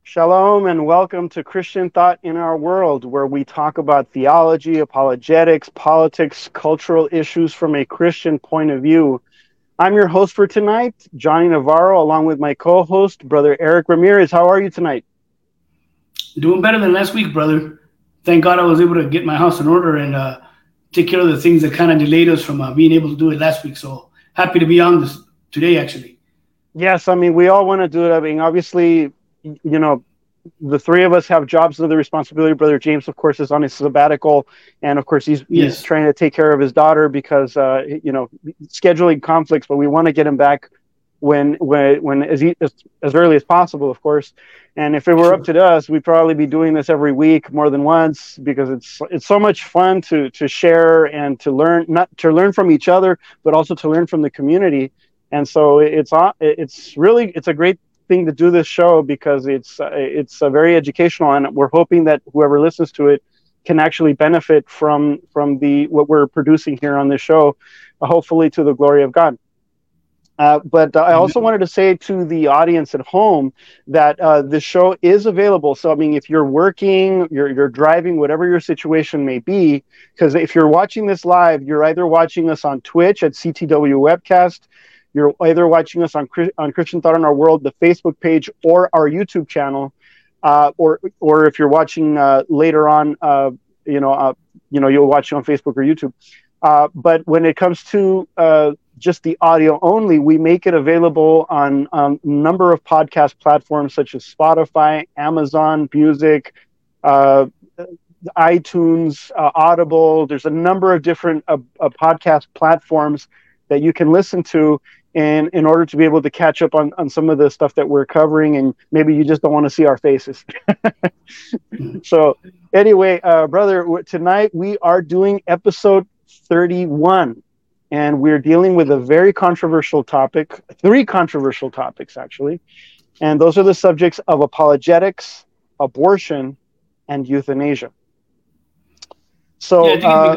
Shalom and welcome to Christian Thought in Our World, where we talk about theology, apologetics, politics, cultural issues from a Christian point of view. I'm your host for tonight, Johnny Navarro, along with my co-host, Brother Eric Ramirez. How are you tonight? Doing better than last week, brother. Thank God I was able to get my house in order and take care of the things that kind of delayed us from being able to do it last week. So happy to be on this today, actually. Yes, we all want to do it. Obviously, the three of us have jobs and other responsibility. Brother James, of course, is on his sabbatical, and of course, he's trying to take care of his daughter because scheduling conflicts. But we want to get him back when as early as possible, of course. And if it were up to us, we'd probably be doing this every week more than once because it's so much fun to share and to learn, not to learn from each other, but also to learn from the community. And so it's a great thing to do this show because it's very educational, and we're hoping that whoever listens to it can actually benefit from what we're producing here on this show, hopefully to the glory of God. But I also wanted to say to the audience at home that the show is available. So, if you're working, you're driving, whatever your situation may be, because if you're watching this live, you're either watching us on Twitch at CTW Webcast, you're either watching us on Christian Thought in Our World, the Facebook page, or our YouTube channel, or if you're watching later on, you'll watch it on Facebook or YouTube. But when it comes to just the audio only, we make it available on a number of podcast platforms such as Spotify, Amazon Music, iTunes, Audible. There's a number of different podcast platforms that you can listen to in order to be able to catch up on some of the stuff that we're covering, and maybe you just don't want to see our faces. So anyway, brother, tonight we are doing episode 31. And we're dealing with a very controversial topic, three controversial topics, actually. And those are the subjects of apologetics, abortion, and euthanasia. So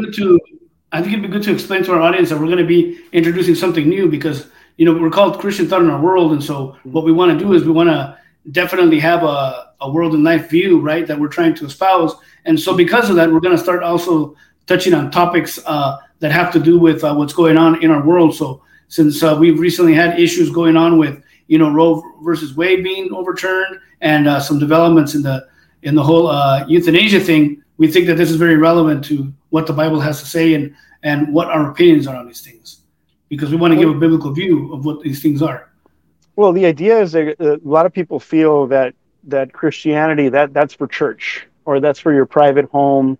I think it'd be good to explain to our audience that we're going to be introducing something new because, we're called Christian Thought in Our World. And so what we want to do is we want to definitely have a world and life view, right, that we're trying to espouse. And so because of that, we're going to start also touching on topics that have to do with what's going on in our world. So since we've recently had issues going on with, Roe versus Wade being overturned and some developments in the whole euthanasia thing, we think that this is very relevant to what the Bible has to say and what our opinions are on these things, because we want to give a biblical view of what these things are. Well, the idea is that a lot of people feel that Christianity, that's for church or that's for your private home.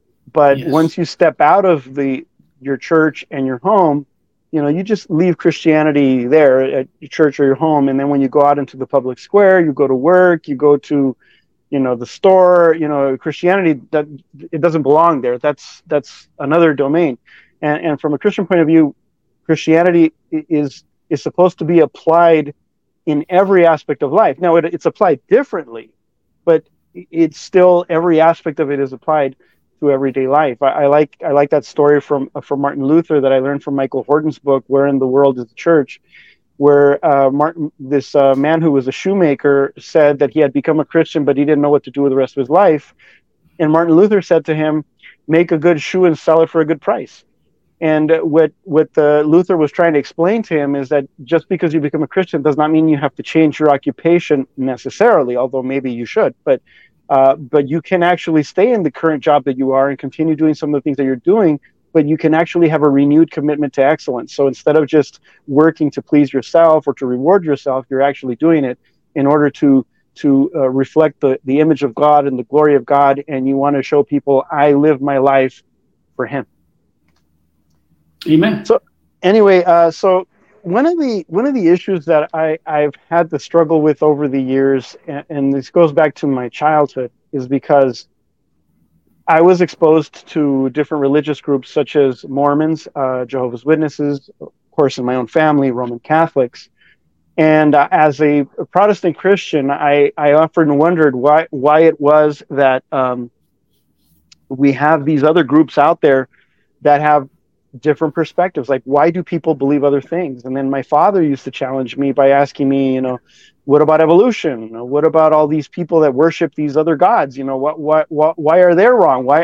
But once you step out of your church and your home, you just leave Christianity there at your church or your home. And then when you go out into the public square, you go to work, you go to, the store, Christianity, that it doesn't belong there. That's another domain. And from a Christian point of view, Christianity is supposed to be applied in every aspect of life. Now it's applied differently, but it's still, every aspect of it is applied to everyday life. I like that story from Martin Luther that I learned from Michael Horton's book, Wherein the World is the Church, where this man who was a shoemaker said that he had become a Christian, but he didn't know what to do with the rest of his life. And Martin Luther said to him, make a good shoe and sell it for a good price. And what Luther was trying to explain to him is that just because you become a Christian does not mean you have to change your occupation necessarily, although maybe you should. But you can actually stay in the current job that you are and continue doing some of the things that you're doing, but you can actually have a renewed commitment to excellence. So instead of just working to please yourself or to reward yourself, you're actually doing it in order to reflect the image of God and the glory of God, and you want to show people, I live my life for Him. Amen. So anyway, so one of the issues that I've had to struggle with over the years, and this goes back to my childhood, is because I was exposed to different religious groups such as Mormons, Jehovah's Witnesses, of course, in my own family, Roman Catholics. And as a Protestant Christian, I often wondered why it was that we have these other groups out there that have different perspectives. Like, why do people believe other things? And then my father used to challenge me by asking me, what about evolution? What about all these people that worship these other gods? Why are they wrong? Why,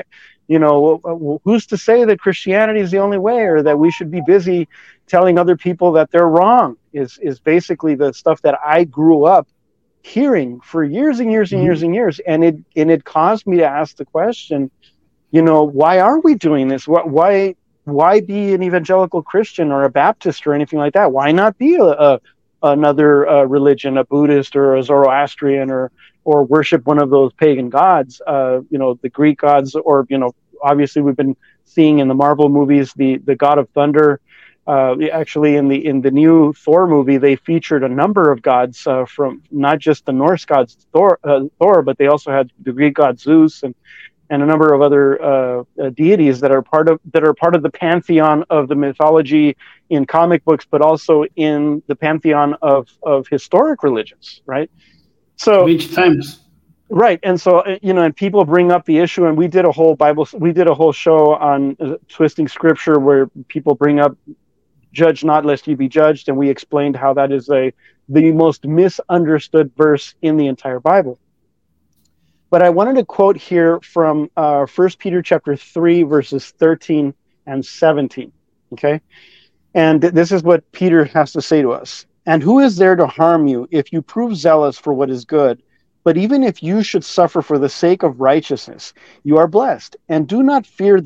who's to say that Christianity is the only way, or that we should be busy telling other people that they're wrong? Is basically the stuff that I grew up hearing for years and years and years and years. And it caused me to ask the question, why are we doing this? Why be an evangelical Christian or a Baptist or anything like that? Why not be another religion, a Buddhist or a Zoroastrian, or worship one of those pagan gods, the Greek gods, or, obviously we've been seeing in the Marvel movies, the God of Thunder. Actually, in the new Thor movie, they featured a number of gods from not just the Norse gods Thor, but they also had the Greek god Zeus and a number of other deities that are part of the pantheon of the mythology in comic books, but also in the pantheon of historic religions, right? So each times. Right, and so and people bring up the issue, and we did a whole show on twisting scripture where people bring up "Judge not, lest you be judged," and we explained how that is the most misunderstood verse in the entire Bible. But I wanted to quote here from 1 Peter chapter 3, verses 13 and 17. Okay, and this is what Peter has to say to us: "And who is there to harm you if you prove zealous for what is good? But even if you should suffer for the sake of righteousness, you are blessed. And do not fear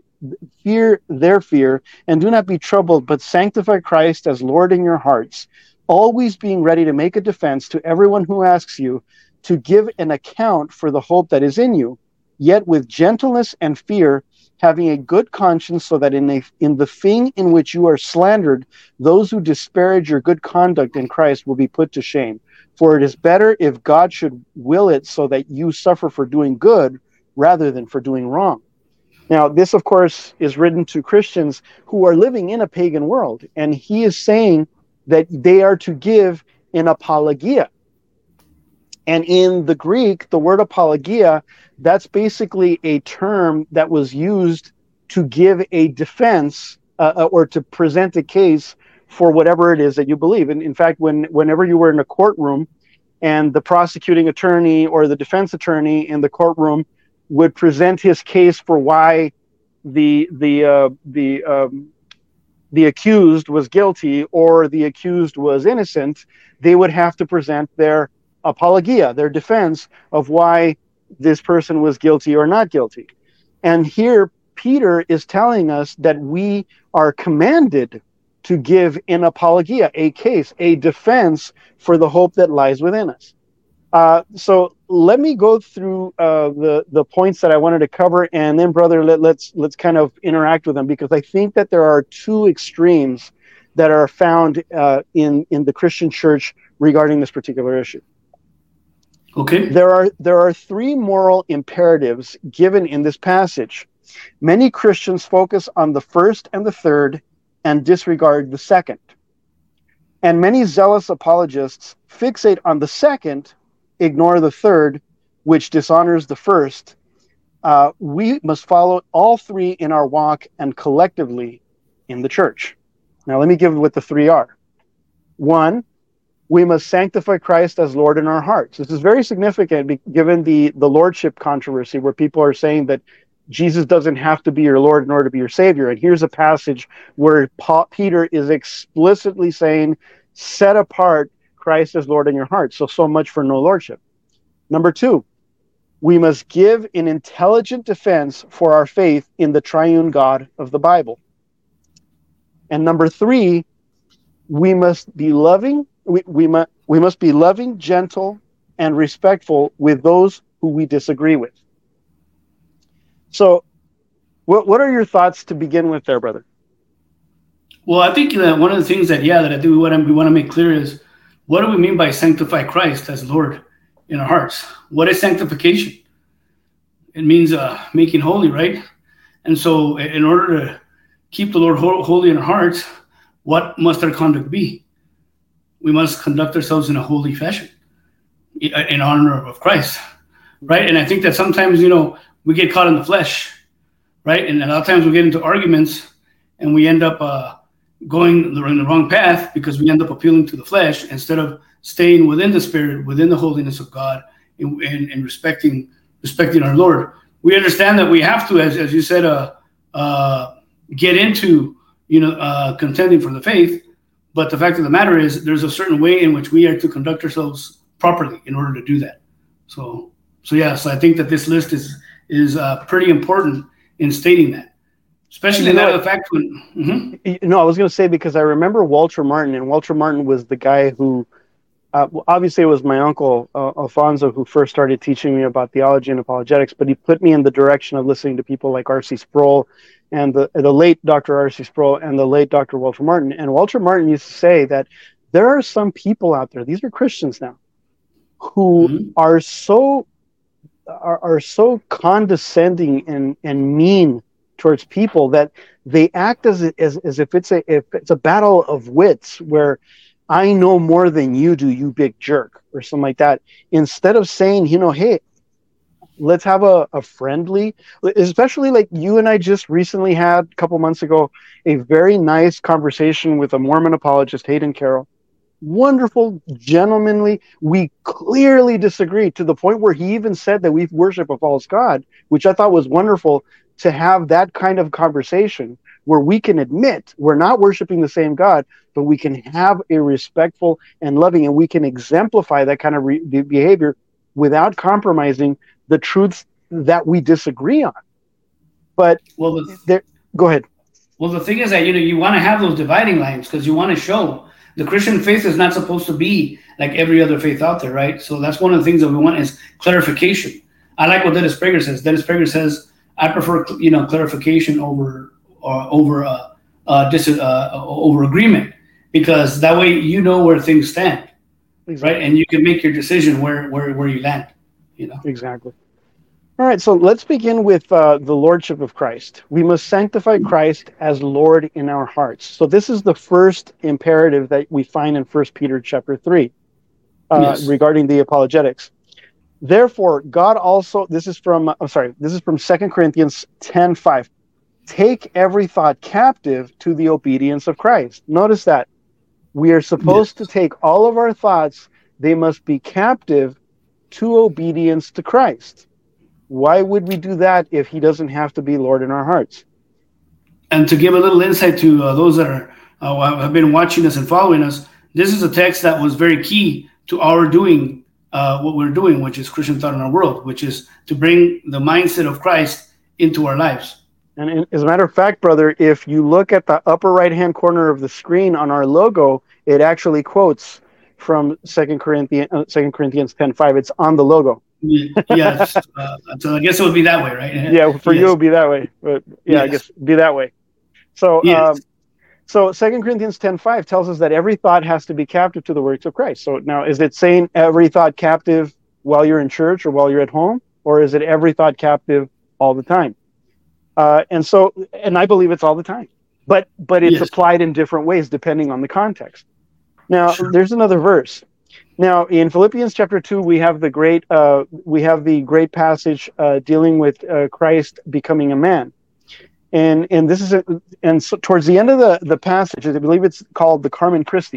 their fear, and do not be troubled, but sanctify Christ as Lord in your hearts, always being ready to make a defense to everyone who asks you to give an account for the hope that is in you, yet with gentleness and fear, having a good conscience, so that in the thing in which you are slandered, those who disparage your good conduct in Christ will be put to shame. For it is better if God should will it so that you suffer for doing good rather than for doing wrong." Now, this, of course, is written to Christians who are living in a pagan world, and he is saying that they are to give an apologia. And in the Greek, the word apologia, that's basically a term that was used to give a defense or to present a case for whatever it is that you believe. And in fact, whenever you were in a courtroom and the prosecuting attorney or the defense attorney in the courtroom would present his case for why the accused was guilty or the accused was innocent, they would have to present their apologia, their defense of why this person was guilty or not guilty. And here Peter is telling us that we are commanded to give an apologia, a case, a defense for the hope that lies within us. So let me go through the points that I wanted to cover, and then, brother, let's kind of interact with them, because I think that there are two extremes that are found in the Christian church regarding this particular issue. Okay. There are three moral imperatives given in this passage. Many Christians focus on the first and the third and disregard the second. And many zealous apologists fixate on the second, ignore the third, which dishonors the first. We must follow all three in our walk and collectively in the church. Now, let me give what the three are. One, we must sanctify Christ as Lord in our hearts. This is very significant given the lordship controversy, where people are saying that Jesus doesn't have to be your Lord in order to be your Savior. And here's a passage where Peter is explicitly saying, set apart Christ as Lord in your heart. So much for no lordship. Number two, we must give an intelligent defense for our faith in the triune God of the Bible. And number three, we must be loving. We must be loving, gentle, and respectful with those who we disagree with. So, what are your thoughts to begin with there, brother? Well, I think that one of the things that I think we want to make clear is, what do we mean by sanctify Christ as Lord in our hearts? What is sanctification? It means making holy, right? And so in order to keep the Lord holy in our hearts, what must our conduct be? We must conduct ourselves in a holy fashion in honor of Christ, right? And I think that sometimes, we get caught in the flesh, right? And a lot of times we get into arguments and we end up going in the wrong path because we end up appealing to the flesh instead of staying within the Spirit, within the holiness of God, and respecting our Lord. We understand that we have to, as you said, get into contending for the faith. But the fact of the matter is, there's a certain way in which we are to conduct ourselves properly in order to do that. So I think that this list is pretty important in stating that, especially in the fact when. No, I was going to say, because I remember Walter Martin, and Walter Martin was the guy who, obviously it was my uncle Alfonso who first started teaching me about theology and apologetics, but he put me in the direction of listening to people like R.C. Sproul and the late Dr. R.C. Sproul and the late Dr. Walter Martin. And Walter Martin used to say that there are some people out there, these are Christians now, who are so condescending and mean towards people that they act as if it's a battle of wits, where I know more than you do, you big jerk, or something like that. Instead of saying, hey, let's have a friendly, especially like you and I just recently had a couple months ago, a very nice conversation with a Mormon apologist, Hayden Carroll. Wonderful, gentlemanly. We clearly disagree to the point where he even said that we worship a false god, which I thought was wonderful, to have that kind of conversation where we can admit we're not worshiping the same God, but we can have a respectful and loving, and we can exemplify that kind of behavior without compromising the truths that we disagree on. But go ahead. Well, the thing is that you want to have those dividing lines because you want to show the Christian faith is not supposed to be like every other faith out there, right? So that's one of the things that we want is clarification. I like what Dennis Prager says. Dennis Prager says, I prefer clarification over agreement, because that way you know where things stand, right? And you can make your decision where you land. Exactly. All right, so let's begin with the Lordship of Christ. We must sanctify Christ as Lord in our hearts. So this is the first imperative that we find in 1 Peter chapter 3 regarding the apologetics. Therefore, God also, this is from 2 Corinthians 10:5. Take every thought captive to the obedience of Christ. Notice that. We are supposed to take all of our thoughts, they must be captive to obedience to Christ. Why would we do that if he doesn't have to be Lord in our hearts? And to give a little insight to those that have been watching us and following us, this is a text that was very key to our doing what we're doing, which is Christian Thought in Our World, which is to bring the mindset of Christ into our lives. And as a matter of fact, brother, if you look at the upper right-hand corner of the screen on our logo, it actually quotes from 2 Corinthians 10:5. It's on the logo. Yes. So I guess it would be that way, right? Yeah, for you it would be that way. But I guess it'd be that way. So, so 2 Corinthians 10:5 tells us that every thought has to be captive to the works of Christ. So now, is it saying every thought captive while you're in church or while you're at home? Or is it every thought captive all the time? And I believe it's all the time. But it's applied in different ways depending on the context. Now, there's another verse. Now, in Philippians chapter 2, we have the great passage dealing with Christ becoming a man. And this is so towards the end of the passage, I believe it's called the Carmen Christi.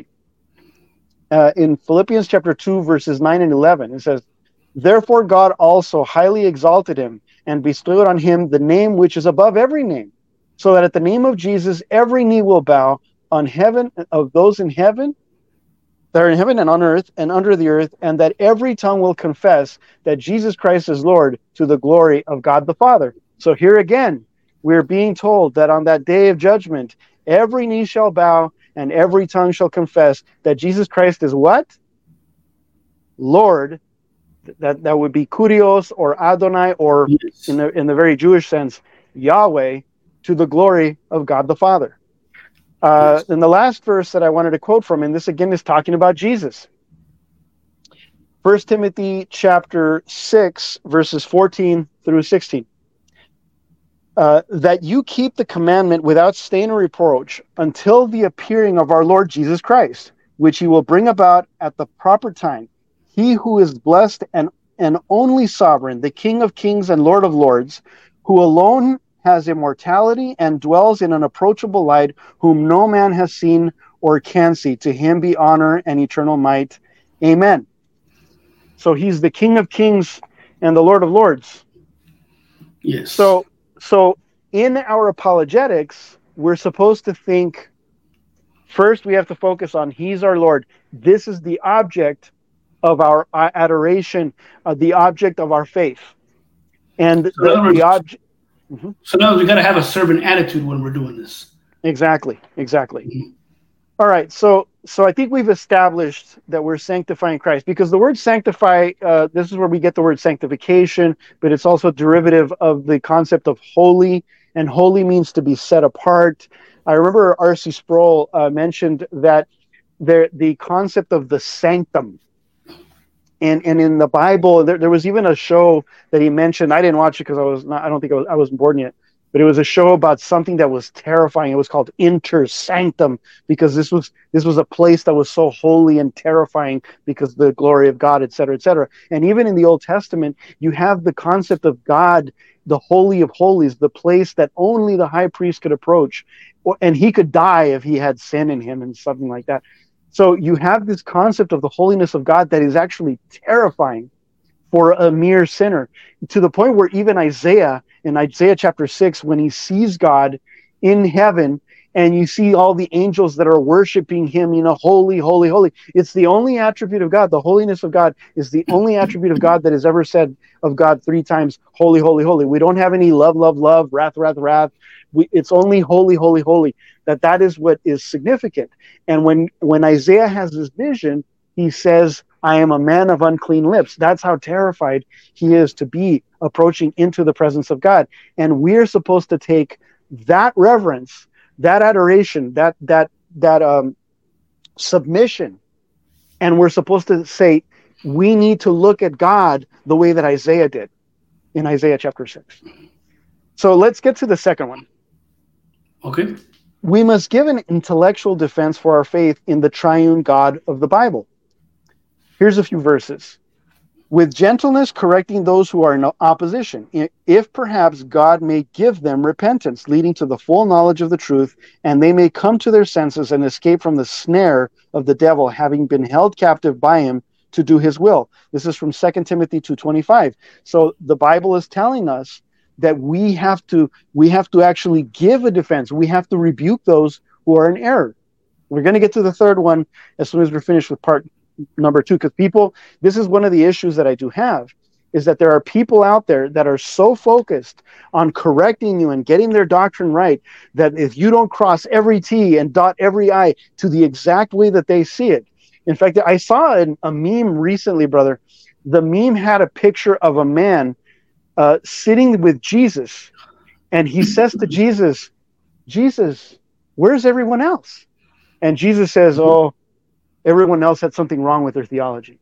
In Philippians chapter 2, verses 9 and 11, it says, "Therefore God also highly exalted him and bestowed on him the name which is above every name, so that at the name of Jesus every knee will bow, on heaven, of those in heaven, that are in heaven and on earth and under the earth, and that every tongue will confess that Jesus Christ is Lord, to the glory of God the Father." So here again, we're being told that on that day of judgment, every knee shall bow and every tongue shall confess that Jesus Christ is what? Lord. That would be Kurios or Adonai, or in the very Jewish sense, Yahweh, to the glory of God the Father. Then the last verse that I wanted to quote from, and this again is talking about Jesus. 1 Timothy chapter 6, verses 14 through 16. That you keep the commandment without stain or reproach until the appearing of our Lord Jesus Christ, which he will bring about at the proper time. He who is blessed and only sovereign, the King of kings and Lord of lords, who alone has immortality and dwells in an approachable light, whom no man has seen or can see. To him be honor and eternal might. Amen. So he's the King of Kings and the Lord of Lords. Yes. So in our apologetics, we're supposed to think, first we have to focus on he's our Lord. This is the object of our adoration, the object of our faith. And the object... Mm-hmm. So now we got to have a servant attitude when we're doing this. Exactly. Mm-hmm. All right, so I think we've established that we're sanctifying Christ, because the word sanctify, this is where we get the word sanctification, but it's also a derivative of the concept of holy, and holy means to be set apart. I remember R.C. Sproul mentioned that the concept of the sanctum, and in the Bible, there was even a show that he mentioned. I didn't watch it because I wasn't born yet. But it was a show about something that was terrifying. It was called Inter Sanctum, because this was a place that was so holy and terrifying because of the glory of God, et cetera, et cetera. And even in the Old Testament, you have the concept of God, the Holy of Holies, the place that only the high priest could approach. And he could die if he had sin in him and something like that. So you have this concept of the holiness of God that is actually terrifying for a mere sinner, to the point where even Isaiah, in Isaiah chapter 6, when he sees God in heaven, and you see all the angels that are worshiping him, holy, holy, holy. It's the only attribute of God. The holiness of God is the only attribute of God that is ever said of God 3 times, holy, holy, holy. We don't have any love, love, love, wrath, wrath, wrath. It's only holy, holy, holy. That is what is significant. And when Isaiah has this vision, he says, I am a man of unclean lips. That's how terrified he is to be approaching into the presence of God. And we're supposed to take that reverence, that adoration, that submission, and we're supposed to say, we need to look at God the way that Isaiah did in Isaiah chapter 6. So let's get to the second one. Okay. We must give an intellectual defense for our faith in the triune God of the Bible. Here's a few verses. With gentleness correcting those who are in opposition, if perhaps God may give them repentance, leading to the full knowledge of the truth, and they may come to their senses and escape from the snare of the devil, having been held captive by him to do his will. This is from 2 Timothy 2:25. So the Bible is telling us that we have to actually give a defense. We have to rebuke those who are in error. We're going to get to the third one as soon as we're finished with part number 2, because this is one of the issues that I do have, is that there are people out there that are so focused on correcting you and getting their doctrine right, that if you don't cross every T and dot every I to the exact way that they see it. In fact, I saw a meme recently, brother. The meme had a picture of a man sitting with Jesus, and he says to Jesus, where's everyone else? And Jesus says, oh, everyone else had something wrong with their theology.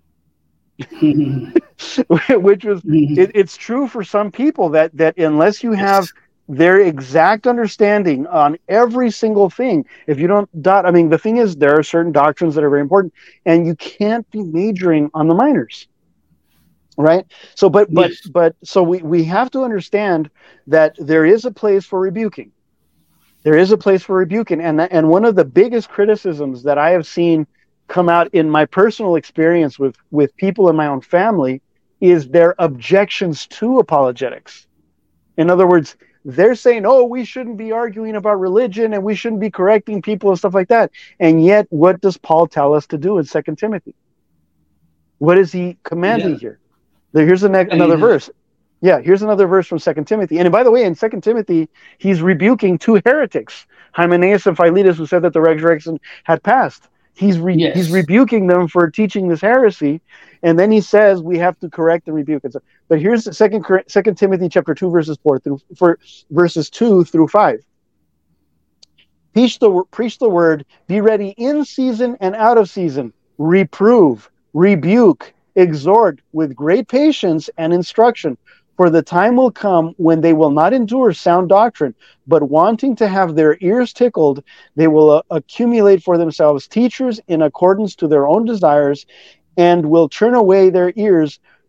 Which was, it's true for some people that unless you have their exact understanding on every single thing, if you don't the thing is, there are certain doctrines that are very important, and you can't be majoring on the minors. Right? So, but we have to understand that there is a place for rebuking. There is a place for rebuking, and one of the biggest criticisms that I have seen come out in my personal experience with people in my own family is their objections to apologetics. In other words, they're saying, oh, we shouldn't be arguing about religion and we shouldn't be correcting people and stuff like that. And yet, what does Paul tell us to do in 2 Timothy? What is he commanding here? Here's another verse. Yeah, here's another verse from 2 Timothy. And by the way, in 2 Timothy, he's rebuking 2 heretics, Hymenaeus and Philetus, who said that the resurrection had passed. He's rebuking them for teaching this heresy, and then he says we have to correct and rebuke it. But here's 2 Timothy chapter 2, verses 2 through 5. Preach the word, be ready in season and out of season, reprove, rebuke, exhort with great patience and instruction. For the time will come when they will not endure sound doctrine, but wanting to have their ears tickled, they will accumulate for themselves teachers in accordance to their own desires, and will turn away their ears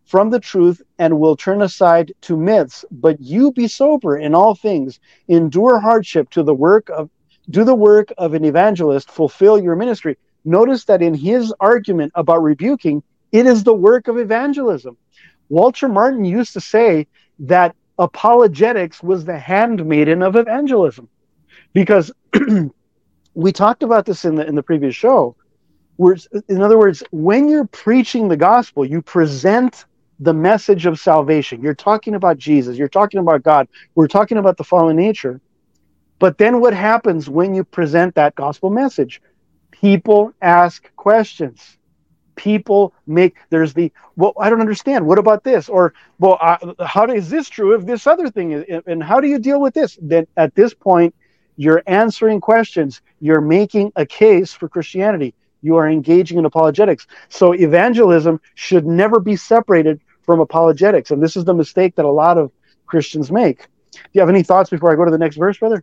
from the truth and will turn aside to myths. But you be sober in all things, endure hardship, do the work of an evangelist, fulfill your ministry. Notice that in his argument about rebuking, it is the work of evangelism. Walter Martin used to say that apologetics was the handmaiden of evangelism, because we talked about this in the previous show. In other words, when you're preaching the gospel, you present the message of salvation. You're talking about Jesus. You're talking about God. We're talking about the fallen nature. But then what happens when you present that gospel message? People ask questions. People there's well, I don't understand. What about this? Or, well, how is this true if this other thing is, and how do you deal with this? Then at this point, you're answering questions. You're making a case for Christianity. You are engaging in apologetics. So evangelism should never be separated from apologetics. And this is the mistake that a lot of Christians make. Do you have any thoughts before I go to the next verse, brother?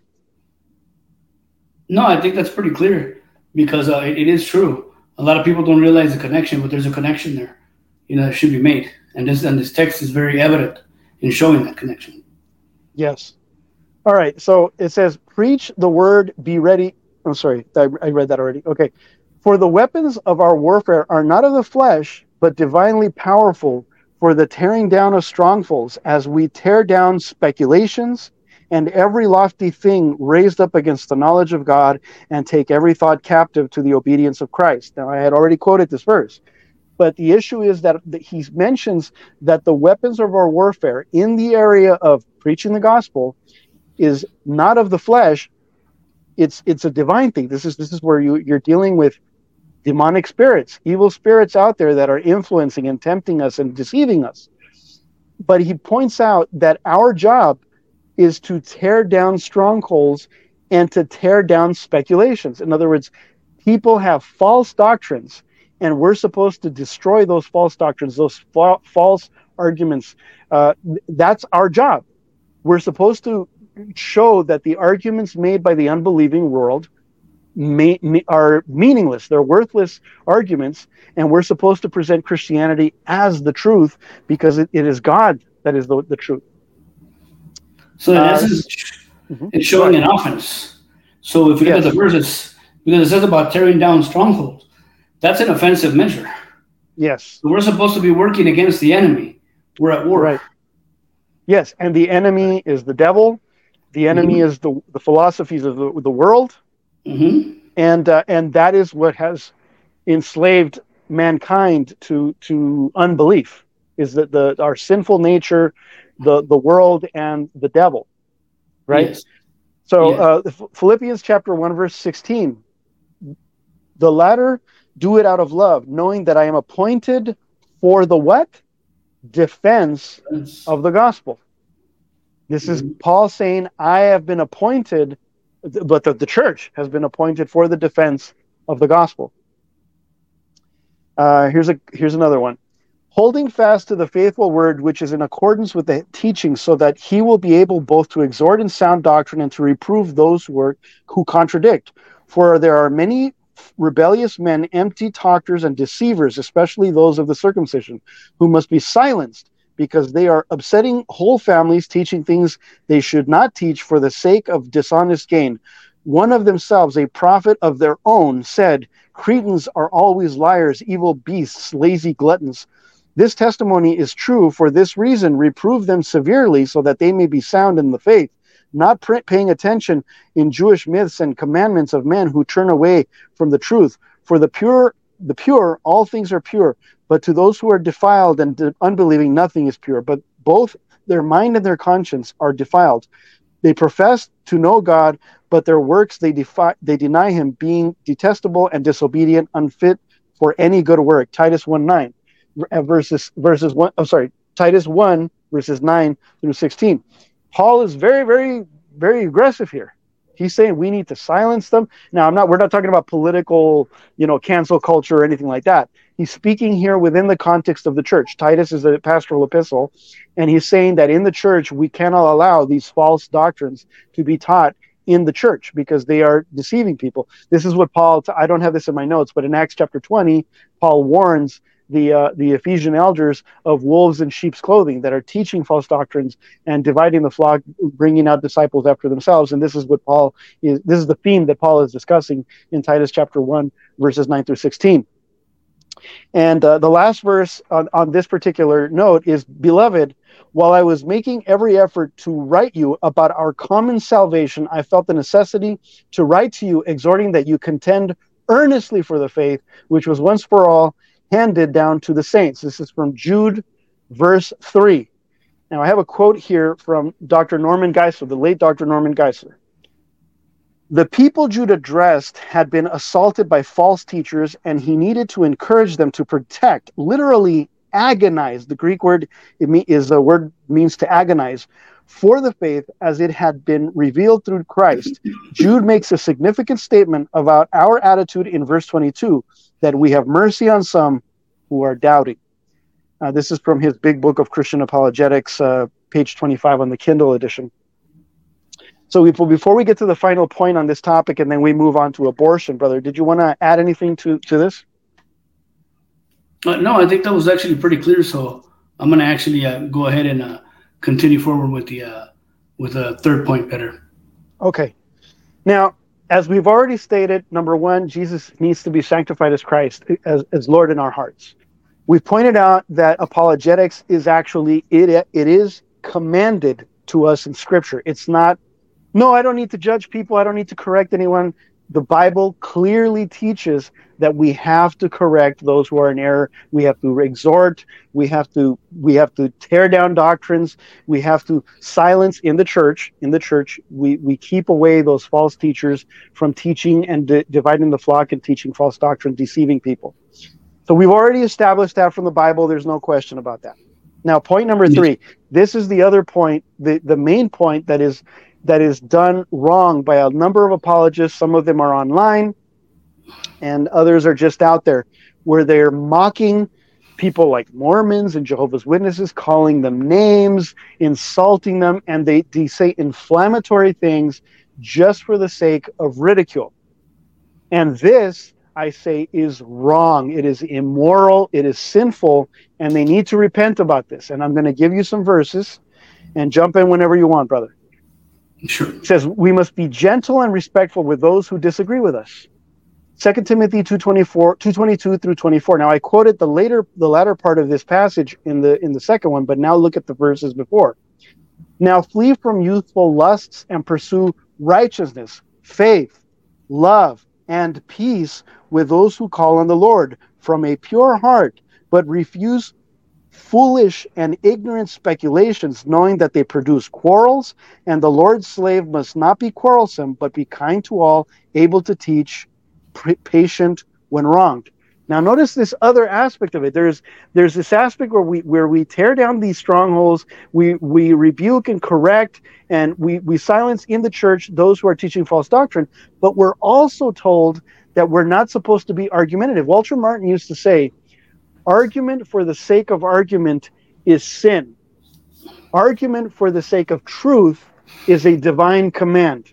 No, I think that's pretty clear, because it is true. A lot of people don't realize the connection, but there's a connection there, that should be made. And this text is very evident in showing that connection. Yes. All right. So it says, preach the word, be ready. I'm sorry, I read that already. Okay. For the weapons of our warfare are not of the flesh, but divinely powerful for the tearing down of strongholds, as we tear down speculations and every lofty thing raised up against the knowledge of God, and take every thought captive to the obedience of Christ. Now, I had already quoted this verse, but the issue is that he mentions that the weapons of our warfare in the area of preaching the gospel is not of the flesh. It's a divine thing. This is where you're dealing with demonic spirits, evil spirits out there that are influencing and tempting us and deceiving us. But he points out that our job is to tear down strongholds and to tear down speculations. In other words, people have false doctrines, and we're supposed to destroy those false doctrines, those false arguments. That's our job. We're supposed to show that the arguments made by the unbelieving world are meaningless. They're worthless arguments, and we're supposed to present Christianity as the truth, because it is God that is the truth. So in essence, it's showing an offense. So if you look at the verses, because it says about tearing down strongholds, that's an offensive measure. Yes. So we're supposed to be working against the enemy. We're at war. Right. Yes, and the enemy is the devil. The enemy is the philosophies of the world. And that is what has enslaved mankind to unbelief, is that our sinful nature, the world, and the devil, right? Yes. So Philippians chapter 1 verse 16, the latter do it out of love, knowing that I am appointed for the what? Defense of the gospel. This is Paul saying, I have been appointed, but the church has been appointed for the defense of the gospel. Here's another one. Holding fast to the faithful word, which is in accordance with the teaching, so that he will be able both to exhort in sound doctrine and to reprove those who contradict. For there are many rebellious men, empty talkers and deceivers, especially those of the circumcision, who must be silenced, because they are upsetting whole families, teaching things they should not teach for the sake of dishonest gain. One of themselves, a prophet of their own, said, Cretans are always liars, evil beasts, lazy gluttons. This testimony is true. For this reason, reprove them severely, so that they may be sound in the faith, not paying attention in Jewish myths and commandments of men who turn away from the truth. For the pure, all things are pure. But to those who are defiled and unbelieving, nothing is pure. But both their mind and their conscience are defiled. They profess to know God, but their works they deny him, being detestable and disobedient, unfit for any good work. Titus 1:9 verses 1. I'm sorry, Titus 1 verses 9 through 16. Paul is very, very, very aggressive here. He's saying we need to silence them. Now, we're not talking about political, cancel culture or anything like that. He's speaking here within the context of the church. Titus is a pastoral epistle, and he's saying that in the church, we cannot allow these false doctrines to be taught in the church, because they are deceiving people. This is what Paul, I don't have this in my notes, but in Acts chapter 20, Paul warns the Ephesian elders of wolves in sheep's clothing that are teaching false doctrines and dividing the flock, bringing out disciples after themselves. And this is what this is the theme that Paul is discussing in Titus chapter 1, verses 9 through 16. And the last verse on this particular note is, "Beloved, while I was making every effort to write you about our common salvation, I felt the necessity to write to you, exhorting that you contend earnestly for the faith, which was once for all handed down to the saints." This is from Jude, verse 3. Now, I have a quote here from Dr. Norman Geisler, the late Dr. Norman Geisler. "The people Jude addressed had been assaulted by false teachers, and he needed to encourage them to protect, literally agonize. The Greek word means to agonize for the faith as it had been revealed through Christ. Jude makes a significant statement about our attitude in verse 22, that we have mercy on some who are doubting." This is from his big book of Christian apologetics, page 25 on the Kindle edition. So before we get to the final point on this topic and then we move on to abortion, brother, did you want to add anything to this? No, I think that was actually pretty clear. So I'm going to actually go ahead and continue forward with the third point better. Okay. Now, as we've already stated, number one, Jesus needs to be sanctified as Christ, as Lord in our hearts. We've pointed out that apologetics is actually, it is commanded to us in Scripture. It's not, no, I don't need to judge people. I don't need to correct anyone. The Bible clearly teaches that we have to correct those who are in error. We have to exhort. We have to tear down doctrines. We have to silence in the church. In the church, we keep away those false teachers from teaching and dividing the flock and teaching false doctrine, deceiving people. So we've already established that from the Bible. There's no question about that. Now, point number 3. This is the other point, the main point that is done wrong by a number of apologists. Some of them are online and others are just out there, where they're mocking people like Mormons and Jehovah's Witnesses, calling them names, insulting them, and they say inflammatory things just for the sake of ridicule. And this, I say, is wrong. It is immoral. It is sinful, and they need to repent about this. And I'm going to give you some verses, and jump in whenever you want, brother. Sure. It says, we must be gentle and respectful with those who disagree with us. 2 Timothy 2:22 through 24. Now, I quoted the latter part of this passage in the second one, but now look at the verses before. "Now flee from youthful lusts and pursue righteousness, faith, love, and peace with those who call on the Lord from a pure heart, but refuse foolish and ignorant speculations, knowing that they produce quarrels, and the Lord's slave must not be quarrelsome, but be kind to all, able to teach, patient when wronged." Now notice this other aspect of it. There's this aspect where we tear down these strongholds, we rebuke and correct, and we silence in the church those who are teaching false doctrine, but we're also told that we're not supposed to be argumentative. Walter Martin used to say, argument for the sake of argument is sin. Argument for the sake of truth is a divine command.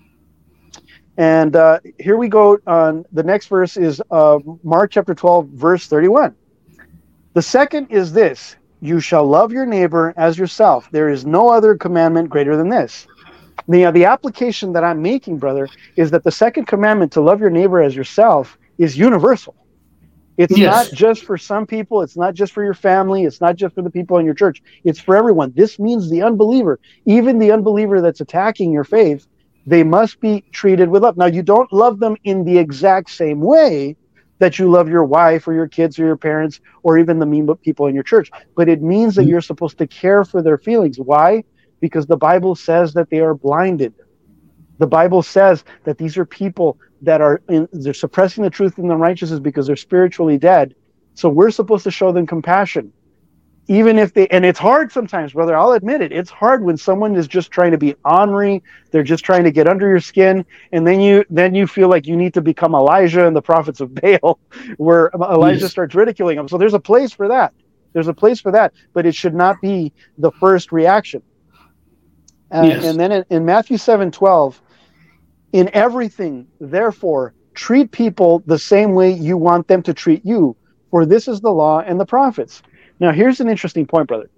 And here we go. On the next verse is Mark chapter 12, verse 31. "The second is this, you shall love your neighbor as yourself. There is no other commandment greater than this." The application that I'm making, brother, is that the second commandment, to love your neighbor as yourself, is universal. It's not just for some people. It's not just for your family. It's not just for the people in your church. It's for everyone. This means the unbeliever, even the unbeliever that's attacking your faith, they must be treated with love. Now, you don't love them in the exact same way that you love your wife or your kids or your parents or even the mean people in your church, but it means that you're supposed to care for their feelings. Why? Because the Bible says that they are blinded. The Bible says that these are people that they're suppressing the truth in the righteousness because they're spiritually dead. So we're supposed to show them compassion. Even if and it's hard sometimes, brother, I'll admit it. It's hard when someone is just trying to be ornery. They're just trying to get under your skin. And then you feel like you need to become Elijah and the prophets of Baal, where Elijah starts ridiculing them. So there's a place for that. There's a place for that, but it should not be the first reaction. And then in Matthew 7:12, in everything, therefore, treat people the same way you want them to treat you. For this is the law and the prophets. Now, here's an interesting point, brother.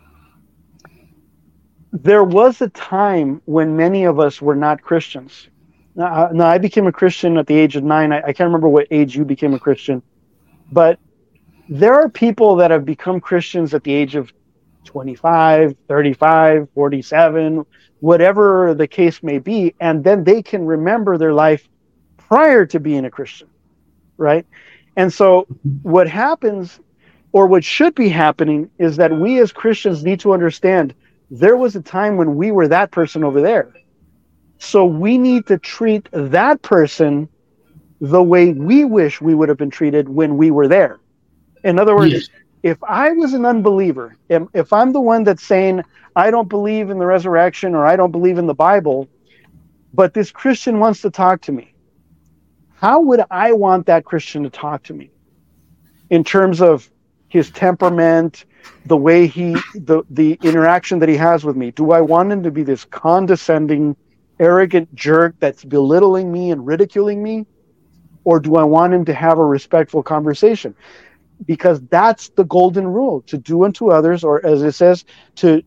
There was a time when many of us were not Christians. Now, I became a Christian at the age of 9. I can't remember what age you became a Christian. But there are people that have become Christians at the age of 25, 35, 47, whatever the case may be. And then they can remember their life prior to being a Christian, right? And so what happens, or what should be happening, is that we as Christians need to understand there was a time when we were that person over there. So we need to treat that person the way we wish we would have been treated when we were there. In other words, yes. If I was an unbeliever, if I'm the one that's saying, I don't believe in the resurrection or I don't believe in the Bible, but this Christian wants to talk to me, how would I want that Christian to talk to me? In terms of his temperament, the way the interaction that he has with me. Do I want him to be this condescending, arrogant jerk that's belittling me and ridiculing me? Or do I want him to have a respectful conversation? Because that's the golden rule, to do unto others, or as it says, to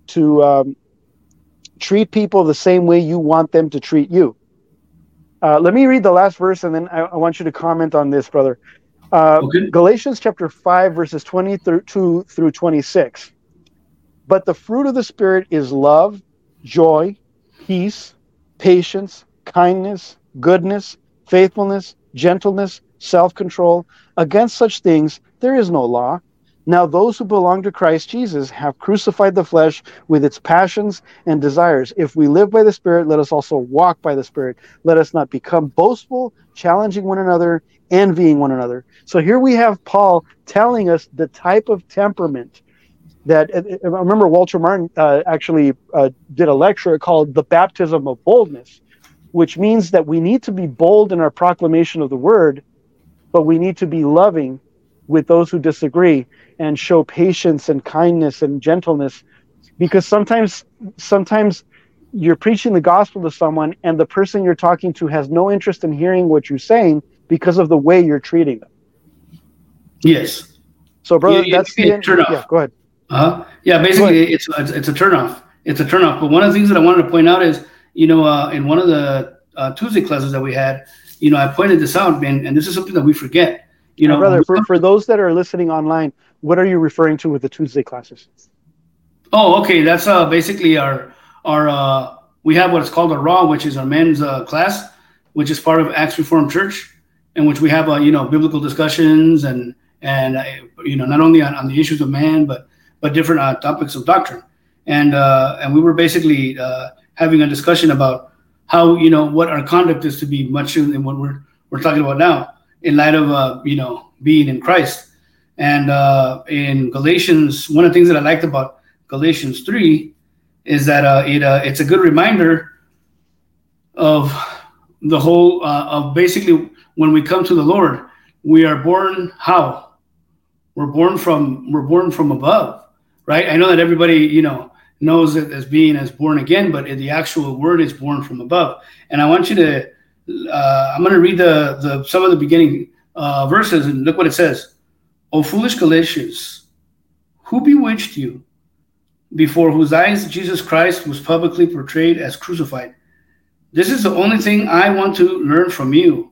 treat people the same way you want them to treat you. Let me read the last verse, and then I want you to comment on this, brother. Okay. Galatians chapter 5, verses 22 through 26. But the fruit of the Spirit is love, joy, peace, patience, kindness, goodness, faithfulness, gentleness, self-control. Against such things there is no law. Now those who belong to Christ Jesus have crucified the flesh with its passions and desires. If we live by the Spirit, let us also walk by the Spirit. Let us not become boastful, challenging one another, envying one another. So here we have Paul telling us the type of temperament that, I remember Walter Martin actually did a lecture called The Baptism of Boldness, which means that we need to be bold in our proclamation of the word, but we need to be loving with those who disagree and show patience and kindness and gentleness, because sometimes you're preaching the gospel to someone and the person you're talking to has no interest in hearing what you're saying because of the way you're treating them. Yes. So, brother, that's the end. Yeah, go ahead. Yeah, basically, it's a turnoff. It's a turnoff. But one of the things that I wanted to point out is, in one of the Tuesday classes that we had, I pointed this out, and this is something that we forget. Brother, for those that are listening online, what are you referring to with the Tuesday classes? Oh, okay. That's basically our we have what's called a RAW, which is our men's class, which is part of Acts Reformed Church, in which we have biblical discussions and not only on the issues of man, but different topics of doctrine, and we were basically having a discussion about how what our conduct is to be much in what we're talking about now, in light of being in Christ. And in Galatians, one of the things that I liked about Galatians 3 is that it's a good reminder of the whole of basically when we come to the Lord, we are born how? We're born from above, right? I know that everybody knows it as being as born again, but the actual word is born from above. And I want you to I'm going to read the some of the beginning verses, and look what it says. O foolish Galatians, who bewitched you, before whose eyes Jesus Christ was publicly portrayed as crucified? This is the only thing I want to learn from you.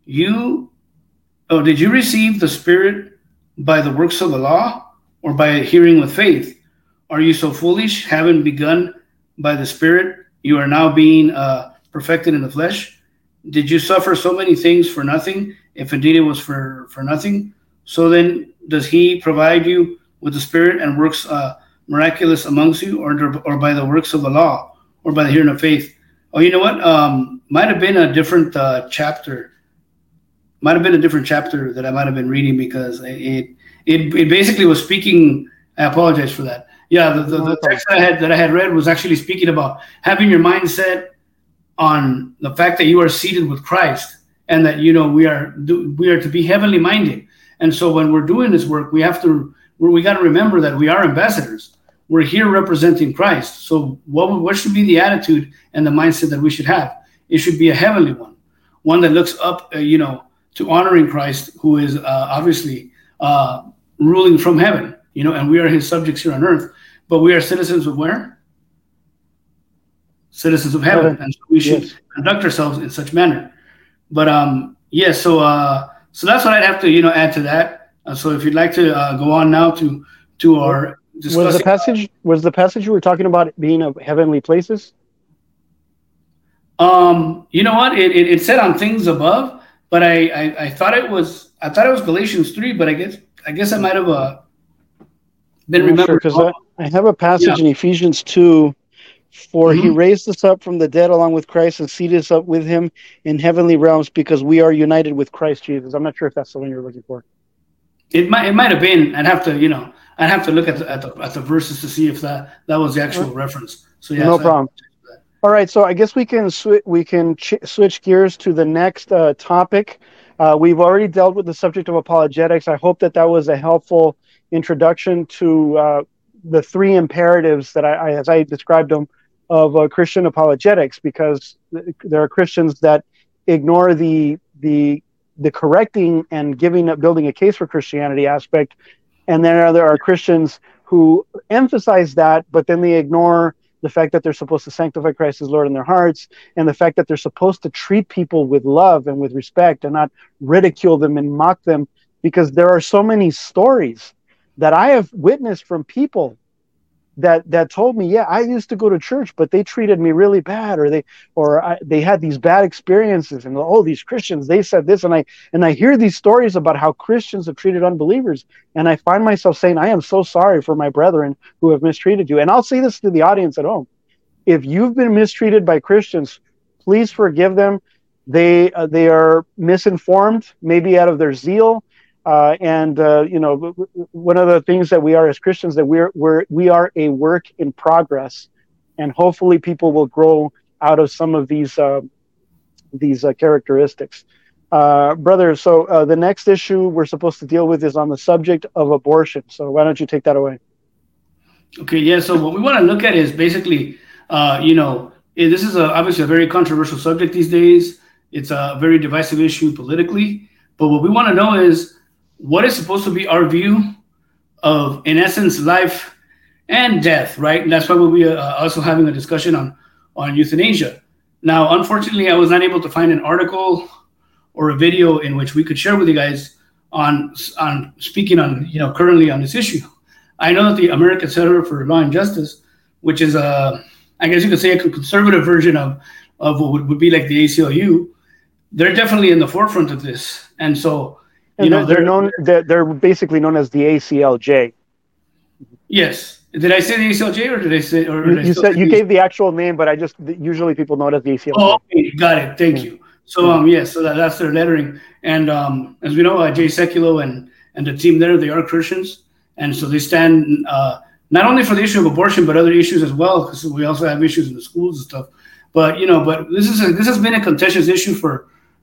Did you receive the Spirit by the works of the law, or by hearing with faith? Are you so foolish, having begun by the Spirit, you are now being perfected in the flesh? Did you suffer so many things for nothing, if indeed it was for nothing? So then, does he provide you with the Spirit and works miraculous amongst you, or by the works of the law, or by the hearing of faith? Oh, you know what? Might have been a different chapter. Might have been a different chapter that I might have been reading, because it basically was speaking. I apologize for that. Yeah, the text that I had read was actually speaking about having your mindset on the fact that you are seated with Christ, and that we are to be heavenly minded. And so when we're doing this work, we got to remember that we are ambassadors. We're here representing Christ. So what should be the attitude and the mindset that we should have? It should be a heavenly one that looks up, to honoring Christ, who is obviously ruling from heaven, and we are his subjects here on earth. But we are citizens of where? Citizens of heaven. And so we should conduct ourselves in such manner. But so that's what I'd have to add to that. So if you'd like to go on now to our discussing. Was the passage you were talking about being of heavenly places? You know what? It said on things above, but I thought it was Galatians 3, but I guess I might have been remembered. Because I have a passage in Ephesians 2. For he raised us up from the dead along with Christ and seated us up with him in heavenly realms because we are united with Christ Jesus. I'm not sure if that's the one you're looking for. It might have been. I'd have to look at the verses to see if that was the actual reference. So yeah, no problem. All right, so I guess we can switch gears to the next topic. We've already dealt with the subject of apologetics. I hope that was a helpful introduction to the three imperatives that as I described them, of Christian apologetics, because there are Christians that ignore the correcting and building a case for Christianity aspect, and then there are Christians who emphasize that, but then they ignore the fact that they're supposed to sanctify Christ as Lord in their hearts, and the fact that they're supposed to treat people with love and with respect and not ridicule them and mock them, because there are so many stories that I have witnessed from people that told me, I used to go to church, but they treated me really bad, or they had these bad experiences, and these Christians, they said this, and I hear these stories about how Christians have treated unbelievers, and I find myself saying, I am so sorry for my brethren who have mistreated you. And I'll say this to the audience at home: if you've been mistreated by Christians, please forgive them. They are misinformed, maybe out of their zeal. One of the things that we are as Christians, that we are a work in progress, and hopefully people will grow out of some of these characteristics. Brother, so the next issue we're supposed to deal with is on the subject of abortion. So why don't you take that away? Okay, yeah. So what we want to look at is basically, this is obviously a very controversial subject these days. It's a very divisive issue politically. But what we want to know is, what is supposed to be our view of, in essence, life and death, right? And that's why we'll be also having a discussion on euthanasia. Now, unfortunately, I was not able to find an article or a video in which we could share with you guys on speaking on, currently on this issue. I know that the American Center for Law and Justice, which is I guess you could say a conservative version of what would be like the ACLU, they're definitely in the forefront of this. And so, they're basically known as the ACLJ. Yes. Did I say the ACLJ, or did I say? You gave the actual name, but usually people know it as the ACLJ. Oh, okay. Got it. Thank you. So so that's their lettering. And as we know, Jay Sekulow and the team there, they are Christians, and so they stand not only for the issue of abortion, but other issues as well, because we also have issues in the schools and stuff. But this has been a contentious issue for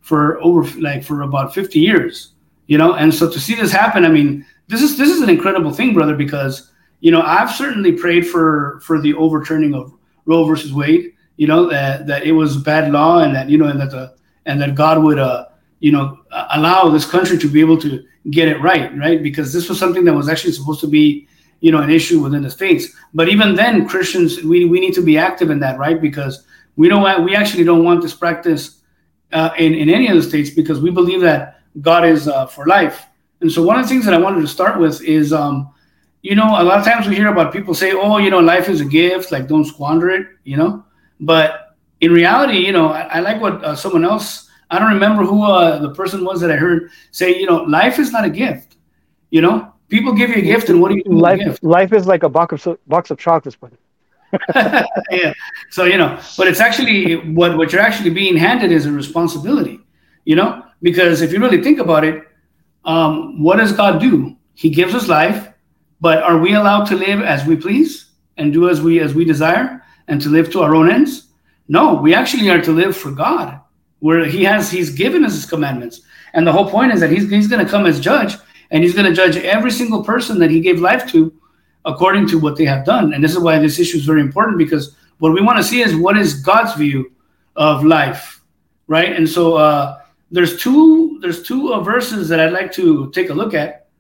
about 50 years. And so to see this happen, I mean, this is an incredible thing, brother, because, I've certainly prayed for the overturning of Roe versus Wade, that it was bad law, and that, and that God would, allow this country to be able to get it right? Because this was something that was actually supposed to be, an issue within the states. But even then, Christians, we need to be active in that, right? Because we actually don't want this practice in any of the states, because we believe that God is for life. And so one of the things that I wanted to start with is, a lot of times we hear about people say, life is a gift, like don't squander it, But in reality, I like what someone else, I don't remember who the person was that I heard say, life is not a gift. People give you a gift, and what do you do with a gift? Life is like a box of chocolates, brother. Yeah. So, but it's actually what you're actually being handed is a responsibility, because if you really think about it, what does God do? He gives us life, but are we allowed to live as we please and do as we desire, and to live to our own ends? No, we actually are to live for God, where He's given us His commandments. And the whole point is that He's going to come as judge, and He's going to judge every single person that He gave life to according to what they have done. And this is why this issue is very important, because what we want to see is, what is God's view of life, right? And so there's two verses that I'd like to take a look at.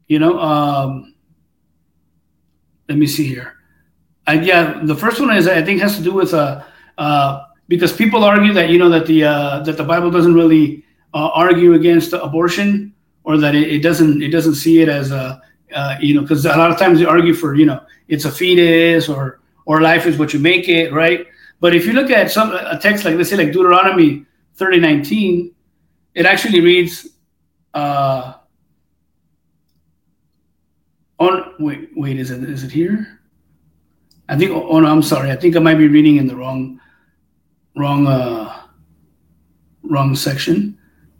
You know, let me see here. The first one is, I think, has to do with because people argue that that the Bible doesn't really argue against abortion, or that it doesn't see it as a because a lot of times they argue for it's a fetus, or life is what you make it, right? But if you look at a text like, let's say, like Deuteronomy 30:19, it actually reads wait, is it here? I think. Oh no, I'm sorry. I think I might be reading in the wrong section.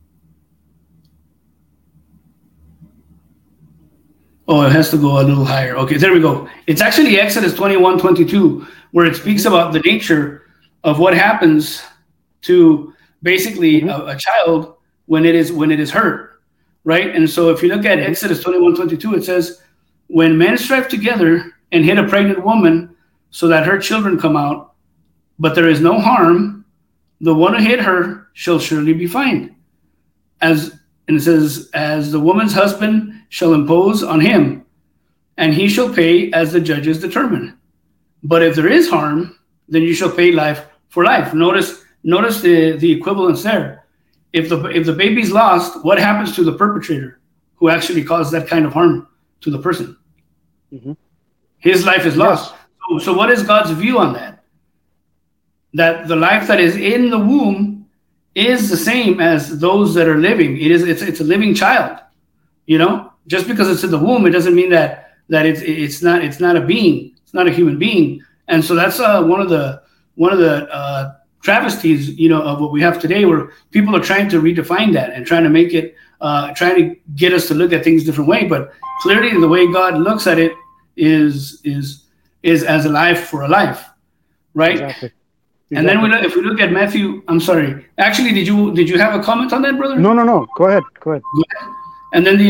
Oh, it has to go a little higher. Okay, there we go. It's actually Exodus 21:22, where it speaks about the nature of what happens to basically a child when it is hurt, right? And so if you look at Exodus 21:22, it says, "When men strive together and hit a pregnant woman so that her children come out, but there is no harm, the one who hit her shall surely be fined. And it says, as the woman's husband shall impose on him, and he shall pay as the judges determine. But if there is harm, then you shall pay life for life." Notice the equivalence there. If the baby's lost, what happens to the perpetrator who actually caused that kind of harm to the person? Mm-hmm. His life is lost. Yes. So what is God's view on that? That the life that is in the womb is the same as those that are living. It's a living child. Just because it's in the womb, it doesn't mean that it's not a being. It's not a human being. And so that's one of the travesties, of what we have today, where people are trying to redefine that and trying to make it, trying to get us to look at things a different way. But clearly, the way God looks at it is as a life for a life, right? Exactly. And then if we look at Matthew, I'm sorry. Actually, did you have a comment on that, brother? No. Go ahead. And then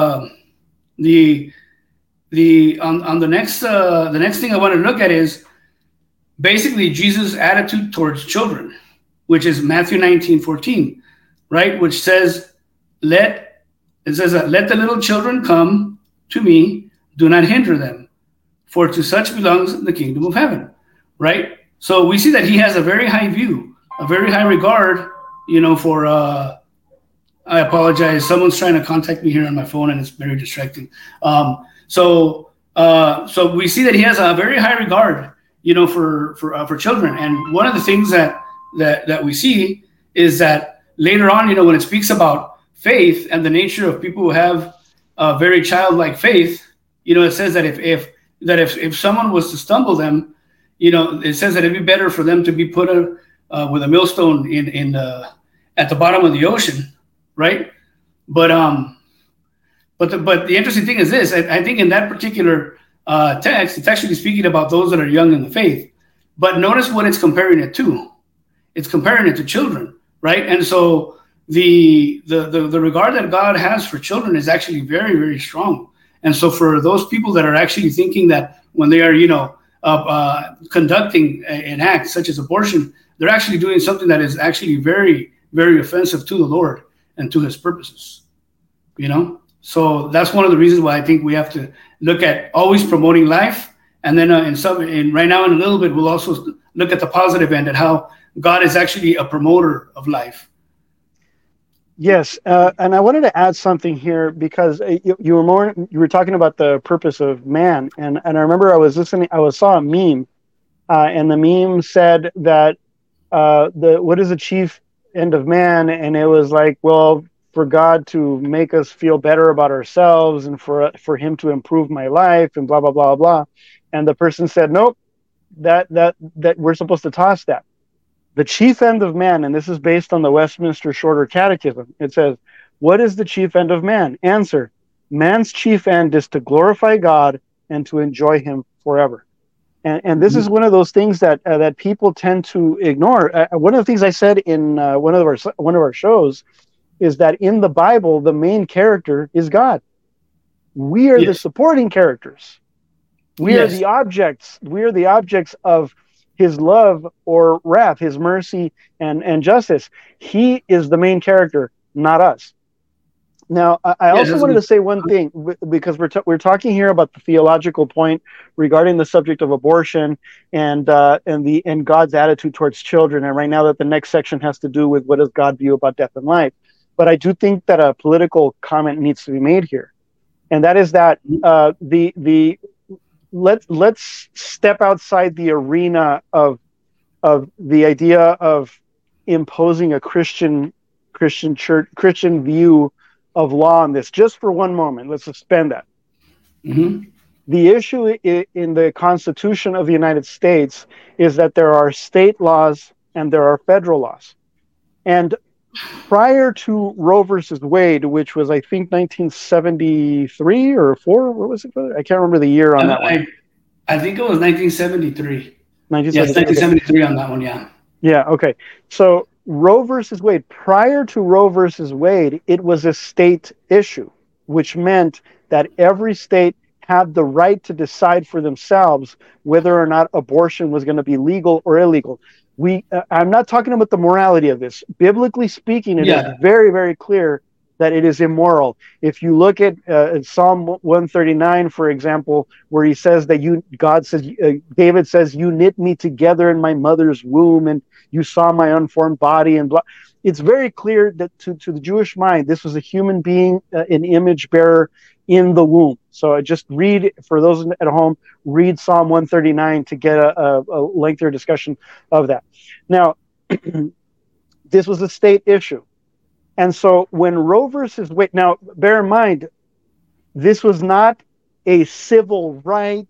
on the next thing I want to look at is basically Jesus' attitude towards children, which is Matthew 19:14, right? Which says, let the little children come to me, do not hinder them, for to such belongs the kingdom of heaven, right? So we see that he has a very high view, a very high regard, for, I apologize. Someone's trying to contact me here on my phone, and it's very distracting. So we see that he has a very high regard, for children. And one of the things that we see is that later on, when it speaks about faith and the nature of people who have a very childlike faith, it says that if someone was to stumble them, it says that it'd be better for them to be put with a millstone at the bottom of the ocean, right? But the interesting thing is this: I think in that particular text, it's actually speaking about those that are young in the faith. But notice what it's comparing it to. It's comparing it to children, right? And so the regard that God has for children is actually very, very strong. And so for those people that are actually thinking that when they are, conducting an act such as abortion, they're actually doing something that is actually very, very offensive to the Lord and to his purposes, So that's one of the reasons why I think we have to look at always promoting life. And then right now in a little bit, we'll also look at the positive end, at how God is actually a promoter of life. Yes, and I wanted to add something here, because you were talking about the purpose of man, and I remember I saw a meme, and the meme said that what is the chief end of man, and it was like, well, for God to make us feel better about ourselves, and for him to improve my life, and blah blah blah blah, and the person said, nope, that we're supposed to toss that. The chief end of man, and this is based on the Westminster Shorter Catechism, it says, what is the chief end of man? Answer: man's chief end is to glorify God and to enjoy him forever. And this is one of those things that people tend to ignore. One of the things I said in one of our shows is that in the Bible, the main character is God. We are the supporting characters. We are the objects. We are the objects of his love or wrath, his mercy and justice. He is the main character, not us. Now, I also wanted to say one thing, because we're talking here about the theological point regarding the subject of abortion and God's attitude towards children. And right now, that the next section has to do with what does God view about death and life. But I do think that a political comment needs to be made here, and that is that let's step outside the arena of the idea of imposing a Christian view of law on this, just for one moment. Let's suspend that. Mm-hmm. The issue in the Constitution of the United States is that there are state laws and there are federal laws. And prior to Roe versus Wade, which was, I think, 1973 or 4, what was it? I can't remember the year on that one. I think it was 1973. 1973. Yes, 1973 on that one, yeah. Yeah, okay. So Roe versus Wade, prior to Roe versus Wade, it was a state issue, which meant that every state had the right to decide for themselves whether or not abortion was going to be legal or illegal. I'm not talking about the morality of this. Biblically speaking, it is very, very clear that it is immoral. If you look at Psalm 139, for example, where he says that David says, "You knit me together in my mother's womb, and you saw my unformed body," and blah. It's very clear that to the Jewish mind, this was a human being, an image bearer in the womb. So I just read, for those at home, read Psalm 139 to get a lengthier discussion of that. Now, this was a state issue. And so when Roe versus Wade, now bear in mind, this was not a civil right,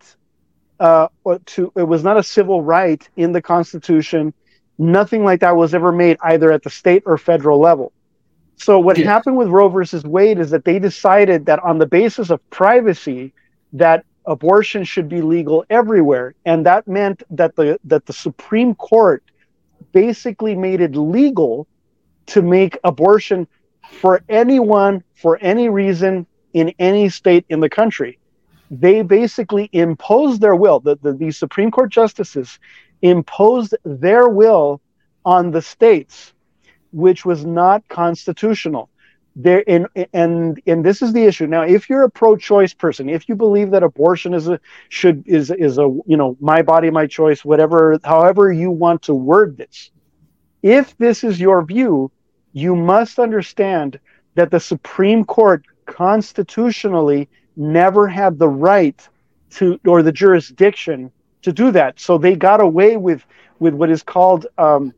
it was not a civil right in the Constitution. Nothing like that was ever made either at the state or federal level. So what happened with Roe versus Wade is that they decided that on the basis of privacy, that abortion should be legal everywhere. And that meant that the Supreme Court basically made it legal to make abortion for anyone, for any reason, in any state in the country. They basically imposed their will. The Supreme Court justices imposed their will on the states, which was not constitutional. And this is the issue. Now, if you're a pro-choice person, if you believe that abortion is a my body, my choice, however you want to word this, if this is your view, you must understand that the Supreme Court constitutionally never had the right to, or the jurisdiction to do that. So they got away with what is called, what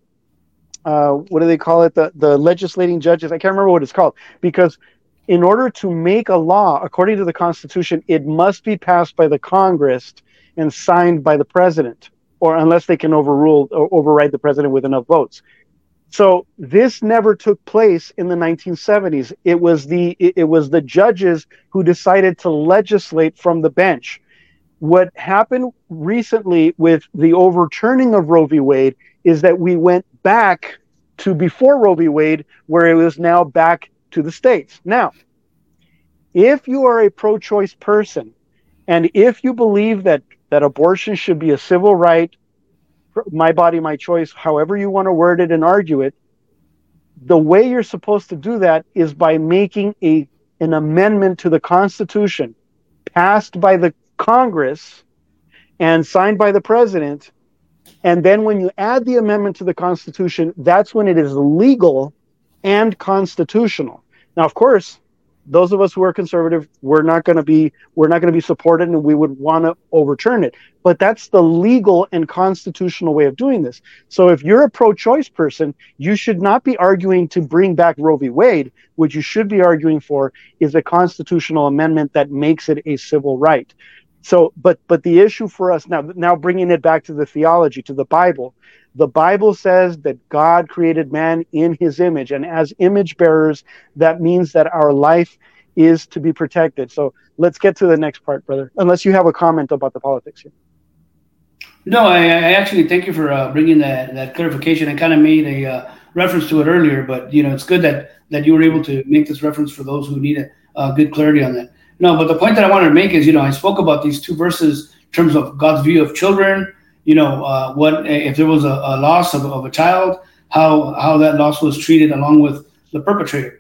do they call it? The legislating judges. I can't remember what it's called, because in order to make a law, according to the Constitution, it must be passed by the Congress and signed by the president, or unless they can override the president with enough votes. So this never took place in the 1970s. It was the judges who decided to legislate from the bench. What happened recently with the overturning of Roe v. Wade is that we went back to before Roe v. Wade, where it was now back to the states. Now, if you are a pro-choice person, and if you believe that abortion should be a civil right, my body, my choice, however you want to word it and argue it, the way you're supposed to do that is by making an amendment to the Constitution passed by the Congress and signed by the president. And then when you add the amendment to the Constitution, that's when it is legal and constitutional. Now, of course, those of us who are conservative, we're not going to be supported, and we would want to overturn it. But that's the legal and constitutional way of doing this. So if you're a pro-choice person, you should not be arguing to bring back Roe v. Wade. What you should be arguing for is a constitutional amendment that makes it a civil right. So, but the issue for us now bringing it back to the theology, to the Bible says that God created man in his image, and as image bearers, that means that our life is to be protected. So let's get to the next part, brother, unless you have a comment about the politics here. No, I actually thank you for bringing that clarification. I kind of made a reference to it earlier, but it's good that you were able to make this reference for those who need a good clarity on that. No, but the point that I wanted to make is, I spoke about these two verses in terms of God's view of children. What if there was a loss of a child, how that loss was treated along with the perpetrator.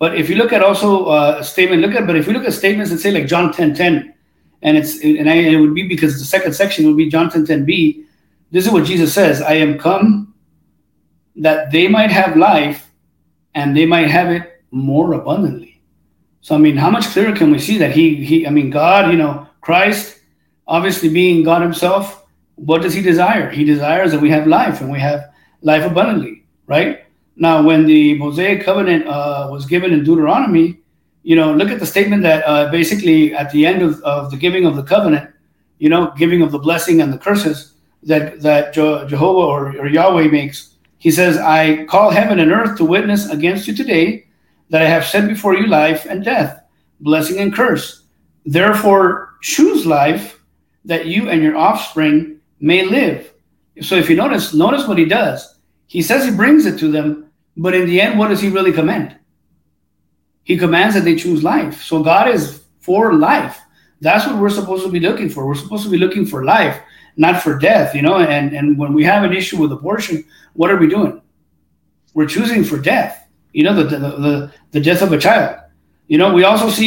But if you look at also a statement, but if we look at statements that say like John 10:10, and it would be because the second section would be John 10:10b. This is what Jesus says: I am come that they might have life, and they might have it more abundantly. So I mean, how much clearer can we see that God, Christ, obviously being God Himself, what does He desire? He desires that we have life, and we have life abundantly, right? Now, when the Mosaic covenant was given in Deuteronomy, look at the statement that basically at the end of the giving of the covenant, giving of the blessing and the curses that Jehovah or Yahweh makes. He says, I call heaven and earth to witness against you today that I have set before you life and death, blessing and curse. Therefore, choose life that you and your offspring may live. So if you notice what He does. He says He brings it to them, but in the end, what does He really command? He commands that they choose life. So God is for life. That's what we're supposed to be looking for. We're supposed to be looking for life, not for death, and when we have an issue with abortion, what are we doing? We're choosing for death, the death of a child. We also see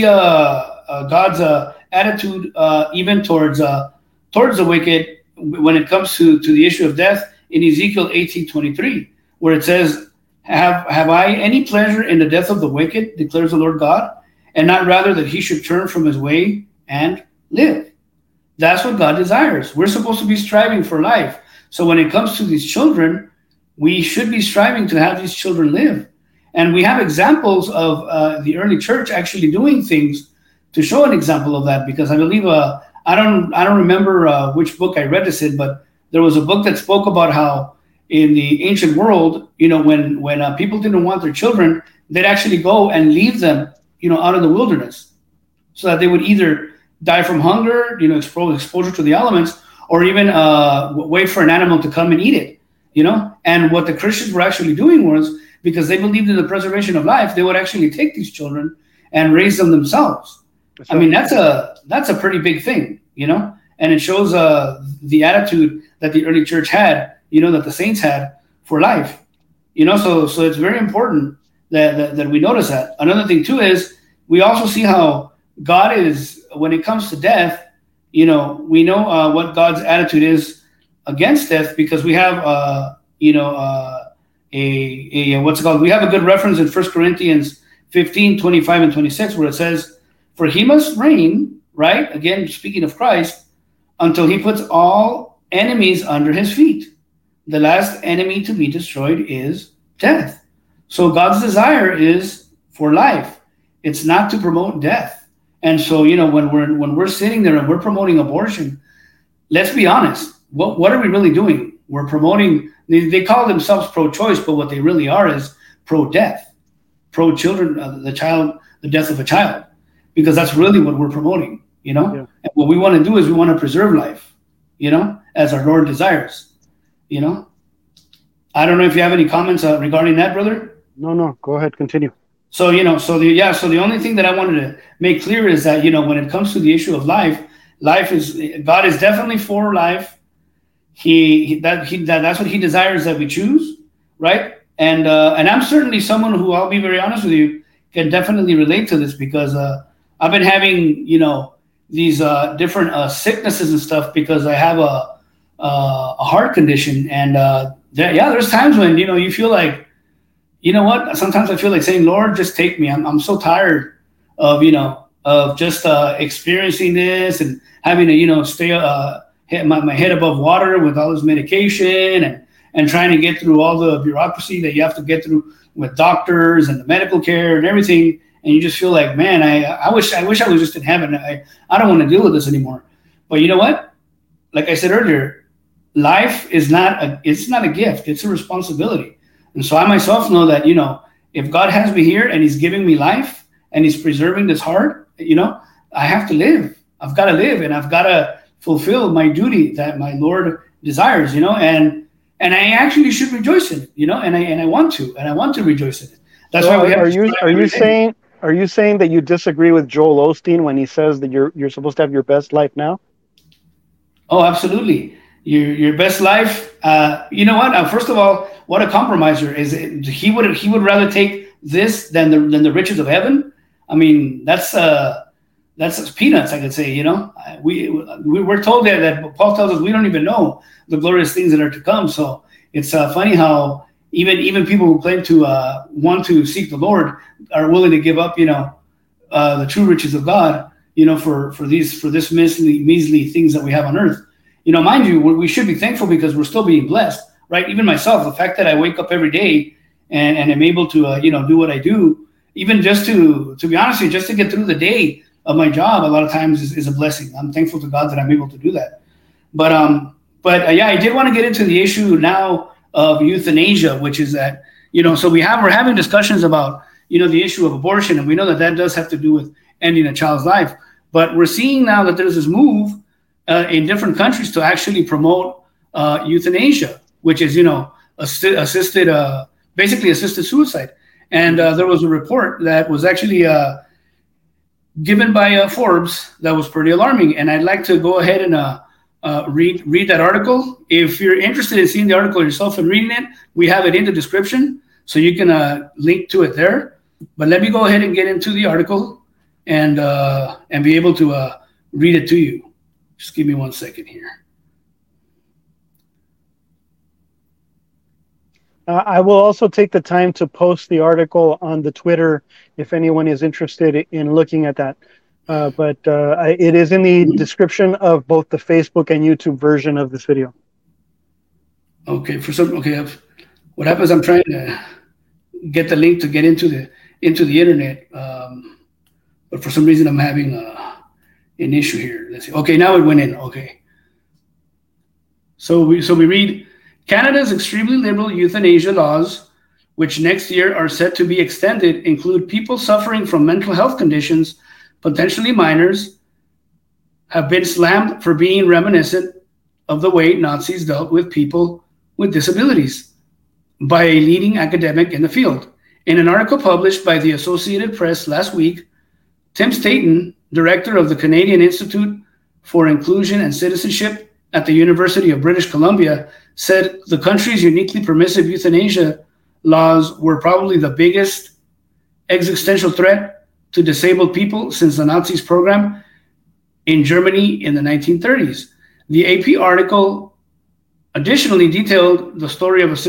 God's attitude even towards the wicked when it comes to the issue of death in Ezekiel 18:23, where it says, Have I any pleasure in the death of the wicked, declares the Lord God, and not rather that he should turn from his way and live? That's what God desires. We're supposed to be striving for life. So when it comes to these children, we should be striving to have these children live. And we have examples of the early church actually doing things to show an example of that, because I believe, I don't remember which book I read this in, but there was a book that spoke about how in the ancient world, when people didn't want their children, they'd actually go and leave them, out in the wilderness, so that they would either die from hunger, exposure to the elements, or even wait for an animal to come and eat it, And what the Christians were actually doing was, because they believed in the preservation of life, they would actually take these children and raise them themselves. That's right. I mean, that's a pretty big thing, and it shows the attitude that the early church had, that the saints had for life, so it's very important that we notice that. Another thing too is we also see how God is, when it comes to death, we know what God's attitude is against death, because we have what's it called? We have a good reference in 1 Corinthians 15:25 and 26, where it says, for he must reign, right? Again, speaking of Christ, until he puts all enemies under his feet. The last enemy to be destroyed is death. So God's desire is for life. It's not to promote death. And so, when we're sitting there and we're promoting abortion, let's be honest. What are we really doing? We're promoting, they call themselves pro-choice, but what they really are is pro-death, pro-children, the death of a child, because that's really what we're promoting, Yeah. And what we want to do is we want to preserve life, as our Lord desires. I don't know if you have any comments regarding that, brother. No, go ahead, continue. So the only thing that I wanted to make clear is that when it comes to the issue of life is, God is definitely for life. That's what He desires that we choose, right? And I'm certainly someone who, I'll be very honest with you, can definitely relate to this, because I've been having these different sicknesses and stuff, because I have a heart condition, and there's times when you feel like, sometimes I feel like saying, Lord, just take me. I'm so tired of just experiencing this and having to stay hit my head above water with all this medication and trying to get through all the bureaucracy that you have to get through with doctors and the medical care and everything. And you just feel like, man, I wish I was just in heaven. I don't want to deal with this anymore. But you know what? Like I said earlier, life is it's not a gift. It's a responsibility. And so I myself know that, if God has me here and He's giving me life and He's preserving this heart, I have to live. I've got to live, and I've got to fulfill my duty that my Lord desires, and I actually should rejoice in it, and I want to rejoice in it. That's why we have. Are you saying that you disagree with Joel Osteen when he says that you're supposed to have your best life now? Oh, absolutely. Your best life. You know what? First of all, what a compromiser is it? He would rather take this than the riches of heaven, I mean, that's peanuts, I could say. You know, we're told that Paul tells us we don't even know the glorious things that are to come. So it's funny how even people who claim to want to seek the Lord are willing to give up, you know, the true riches of God, you know, for this measly things that we have on earth. You know, mind you, we should be thankful because we're still being blessed, right? Even myself, the fact that I wake up every day and I'm able to, you know, do what I do, even just to be honest with you, just to get through the day of my job, a lot of times is a blessing. I'm thankful to God that I'm able to do that. But yeah, I did want to get into the issue now of euthanasia, which is that, you know, so we're having discussions about, you know, the issue of abortion, and we know that does have to do with ending a child's life. But we're seeing now that there's this move in different countries to actually promote euthanasia, which is, you know, assisted suicide. And there was a report that was actually given by Forbes that was pretty alarming. And I'd like to go ahead and read that article. If you're interested in seeing the article yourself and reading it, we have it in the description, so you can link to it there. But let me go ahead and get into the article and be able to read it to you. Just give me 1 second here. I will also take the time to post the article on the Twitter if anyone is interested in looking at that. But it is in the description of both the Facebook and YouTube version of this video. Okay. What happens? I'm trying to get the link to get into the internet, but for some reason I'm having an issue here. Let's see. Okay, now it went in. Okay. So we read, Canada's extremely liberal euthanasia laws, which next year are set to be extended, include people suffering from mental health conditions, potentially minors, have been slammed for being reminiscent of the way Nazis dealt with people with disabilities by a leading academic in the field. In an article published by the Associated Press last week, Tim Staton, director of the Canadian Institute for Inclusion and Citizenship at the University of British Columbia, said the country's uniquely permissive euthanasia laws were probably the biggest existential threat to disabled people since the Nazis' program in Germany in the 1930s. The AP article additionally detailed the story of a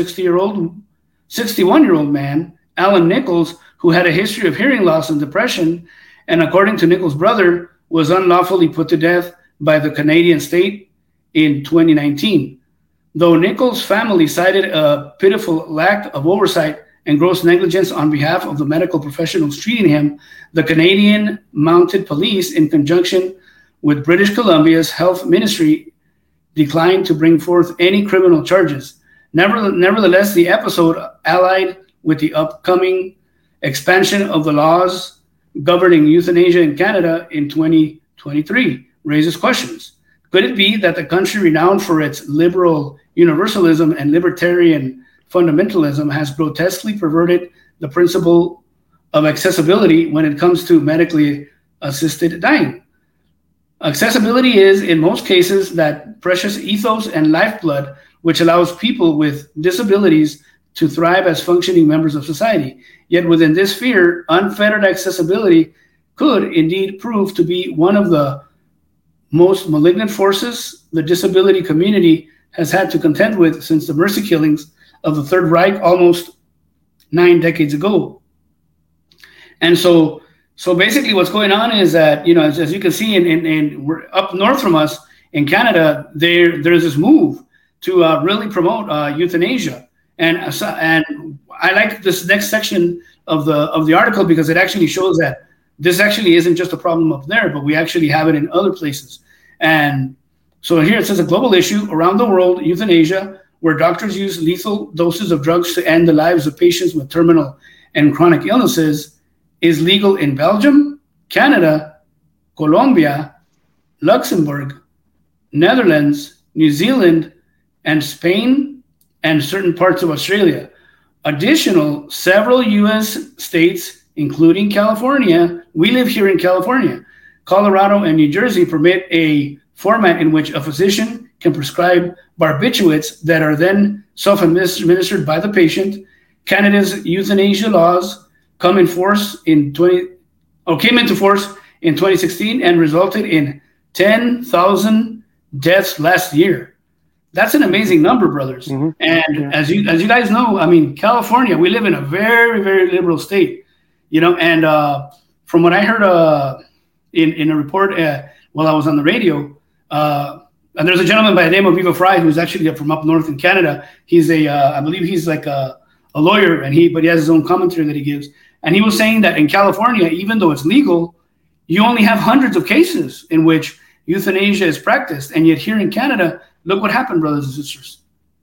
61-year-old man, Alan Nichols, who had a history of hearing loss and depression, and according to Nichols' brother, was unlawfully put to death by the Canadian state in 2019. Though Nichols' family cited a pitiful lack of oversight and gross negligence on behalf of the medical professionals treating him, the Canadian Mounted Police, in conjunction with British Columbia's Health Ministry, declined to bring forth any criminal charges. Nevertheless, the episode, allied with the upcoming expansion of the laws governing euthanasia in Canada in 2023, raises questions. Could it be that the country renowned for its liberal universalism and libertarian fundamentalism has grotesquely perverted the principle of accessibility when it comes to medically assisted dying? Accessibility is, in most cases, that precious ethos and lifeblood which allows people with disabilities to thrive as functioning members of society. Yet within this sphere, unfettered accessibility could indeed prove to be one of the most malignant forces the disability community has had to contend with since the mercy killings of the Third Reich almost 9 decades ago. And so basically what's going on is that, you know, as you can see in we're up north from us in Canada, there's this move to really promote euthanasia. And I like this next section of the article because it actually shows that this actually isn't just a problem up there, but we actually have it in other places. And so here it says a global issue around the world, euthanasia, where doctors use lethal doses of drugs to end the lives of patients with terminal and chronic illnesses, is legal in Belgium, Canada, Colombia, Luxembourg, Netherlands, New Zealand, and Spain, and certain parts of Australia. Several U.S. states, including California, we live here in California, Colorado, and New Jersey permit a format in which a physician can prescribe barbiturates that are then self-administered by the patient. Canada's euthanasia laws came into force in 2016 and resulted in 10,000 deaths last year. That's an amazing number, brothers. Mm-hmm. And as you guys know, I mean, California, we live in a very, very liberal state, and from what I heard in a report while I was on the radio, and there's a gentleman by the name of Viva Fry who's actually from up north in Canada. He's I believe he's like a lawyer, but he has his own commentary that he gives. And he was saying that in California, even though it's legal, you only have hundreds of cases in which euthanasia is practiced. And yet here in Canada, look what happened, brothers and sisters.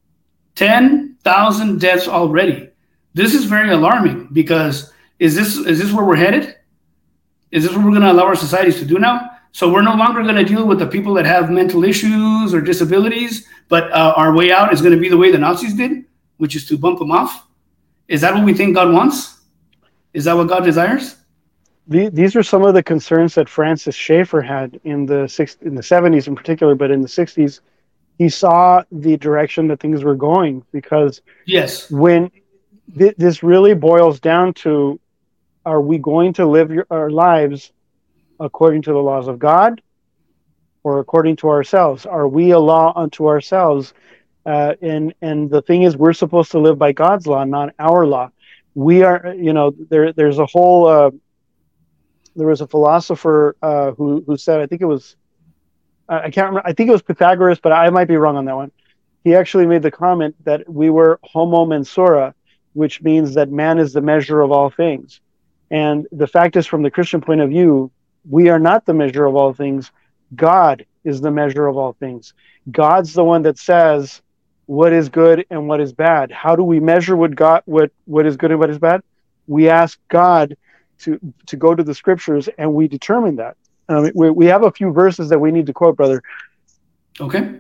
10,000 deaths already. This is very alarming because is this where we're headed? Is this what we're going to allow our societies to do now? So we're no longer going to deal with the people that have mental issues or disabilities, but our way out is going to be the way the Nazis did, which is to bump them off. Is that what we think God wants? Is that what God desires? These are some of the concerns that Francis Schaeffer had in the 70s in particular, but in the 60s, he saw the direction that things were going because when this really boils down to, are we going to live our lives according to the laws of God or according to ourselves? Are we a law unto ourselves? And the thing is, we're supposed to live by God's law, not our law. We are, there's a whole, there was a philosopher who said, I think it was, I can't remember, I think it was Pythagoras, but I might be wrong on that one. He actually made the comment that we were homo mensura, which means that man is the measure of all things. And the fact is, from the Christian point of view, we are not the measure of all things. God is the measure of all things. God's the one that says what is good and what is bad. How do we measure what is good and what is bad? We ask God to go to the scriptures, and we determine that. We have a few verses that we need to quote, brother. Okay.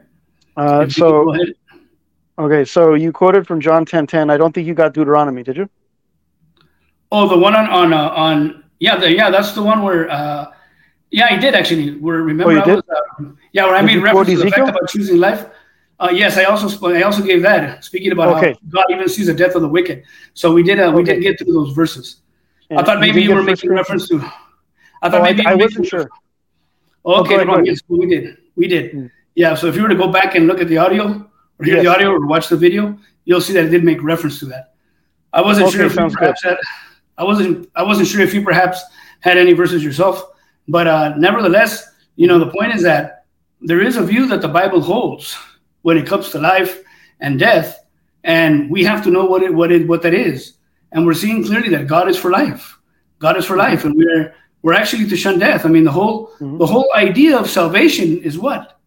So you quoted from John 10:10. I don't think you got Deuteronomy, did you? Oh, the one on that's the one where I did actually. Where remember where I made reference to the fact about choosing life. Yes, I also gave that, speaking about how God even sees the death of the wicked. So we did get through those verses. And I thought maybe you were making reference to. I wasn't sure. Okay, yes, we did. Yeah, so if you were to go back and look at the audio or hear the audio or watch the video, you'll see that it did make reference to that. I wasn't sure if you perhaps had. I wasn't sure if you perhaps had any verses yourself, but nevertheless, the point is that there is a view that the Bible holds when it comes to life and death, and we have to know what that is. And we're seeing clearly that God is for life. God is for life, and we're actually to shun death. I mean, the whole idea of salvation is what?